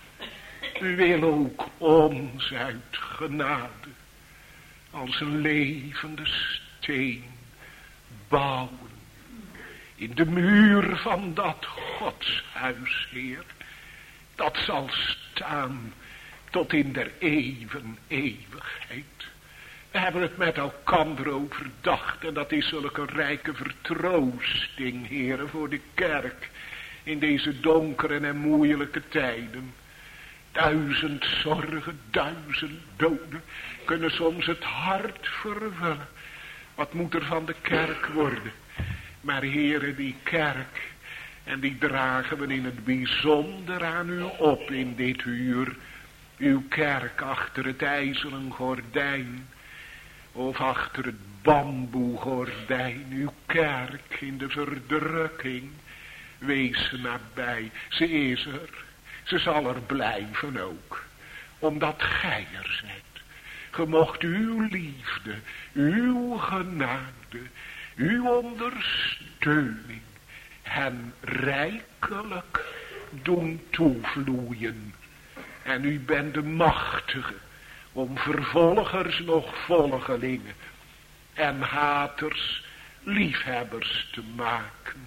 U wil ook ons uit genade als een levende steen bouwen in de muur van dat godshuis, Heer, dat zal staan tot in der eeuwen eeuwigheid. We hebben het met elkander overdacht en dat is zulke rijke vertroosting, Heer, voor de kerk in deze donkere en moeilijke tijden. 1000 zorgen, 1000 doden kunnen soms het hart vervullen. Wat moet er van de kerk worden? Maar Heere, die kerk, en die dragen we in het bijzonder aan u op in dit uur. Uw kerk achter het ijzeren gordijn, of achter het bamboegordijn. Uw kerk in de verdrukking, wees nabij. Ze is er, ze zal er blijven ook, omdat gij er zijt. Ge mocht uw liefde, uw genade, uw ondersteuning hen rijkelijk doen toevloeien. En u bent de machtige om vervolgers nog volgelingen en haters liefhebbers te maken.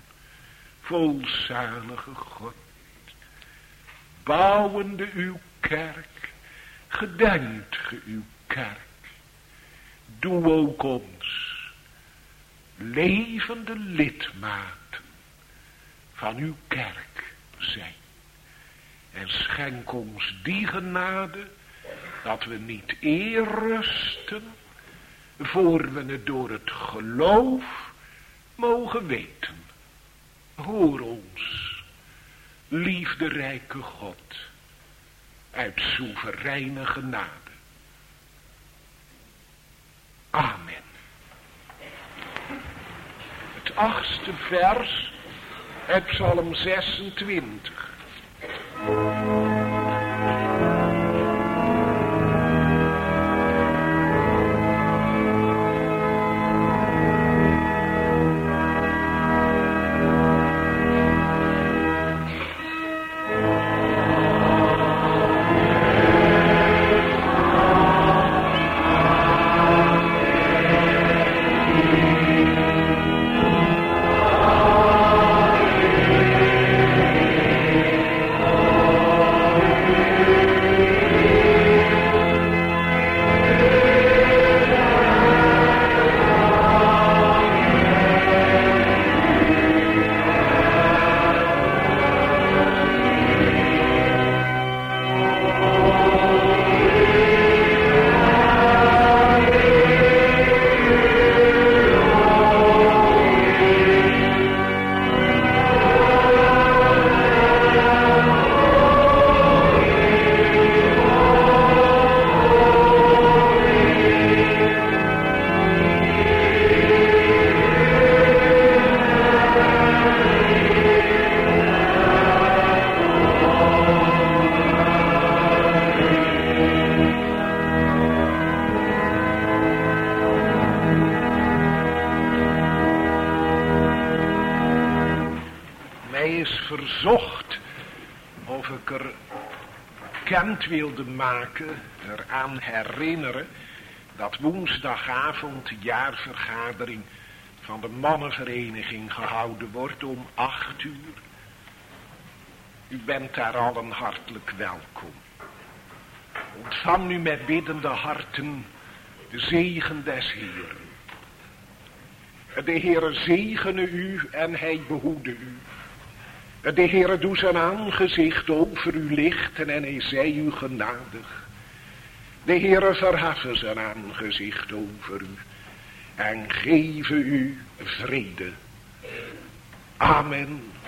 Volzalige God, bouwende uw kerk, gedenkt ge uw kerk. Doe ook ons levende lidmaten van uw kerk zijn. En schenk ons die genade dat we niet eer rusten voor we het door het geloof mogen weten. Hoor ons, liefderijke God, uit soevereine genade. Amen. Het 8e vers uit Psalm 26. verzocht of ik er kent wilde maken, eraan herinneren, dat woensdagavond de jaarvergadering van de mannenvereniging gehouden wordt om 8 uur. U bent daar allen hartelijk welkom. Ontvang nu met biddende harten de zegen des Heeren. De Heere zegene u en hij behoede u. De Heere doe zijn aangezicht over u lichten en hij zij u genadig. De Heere verheffen zijn aangezicht over u en geven u vrede. Amen.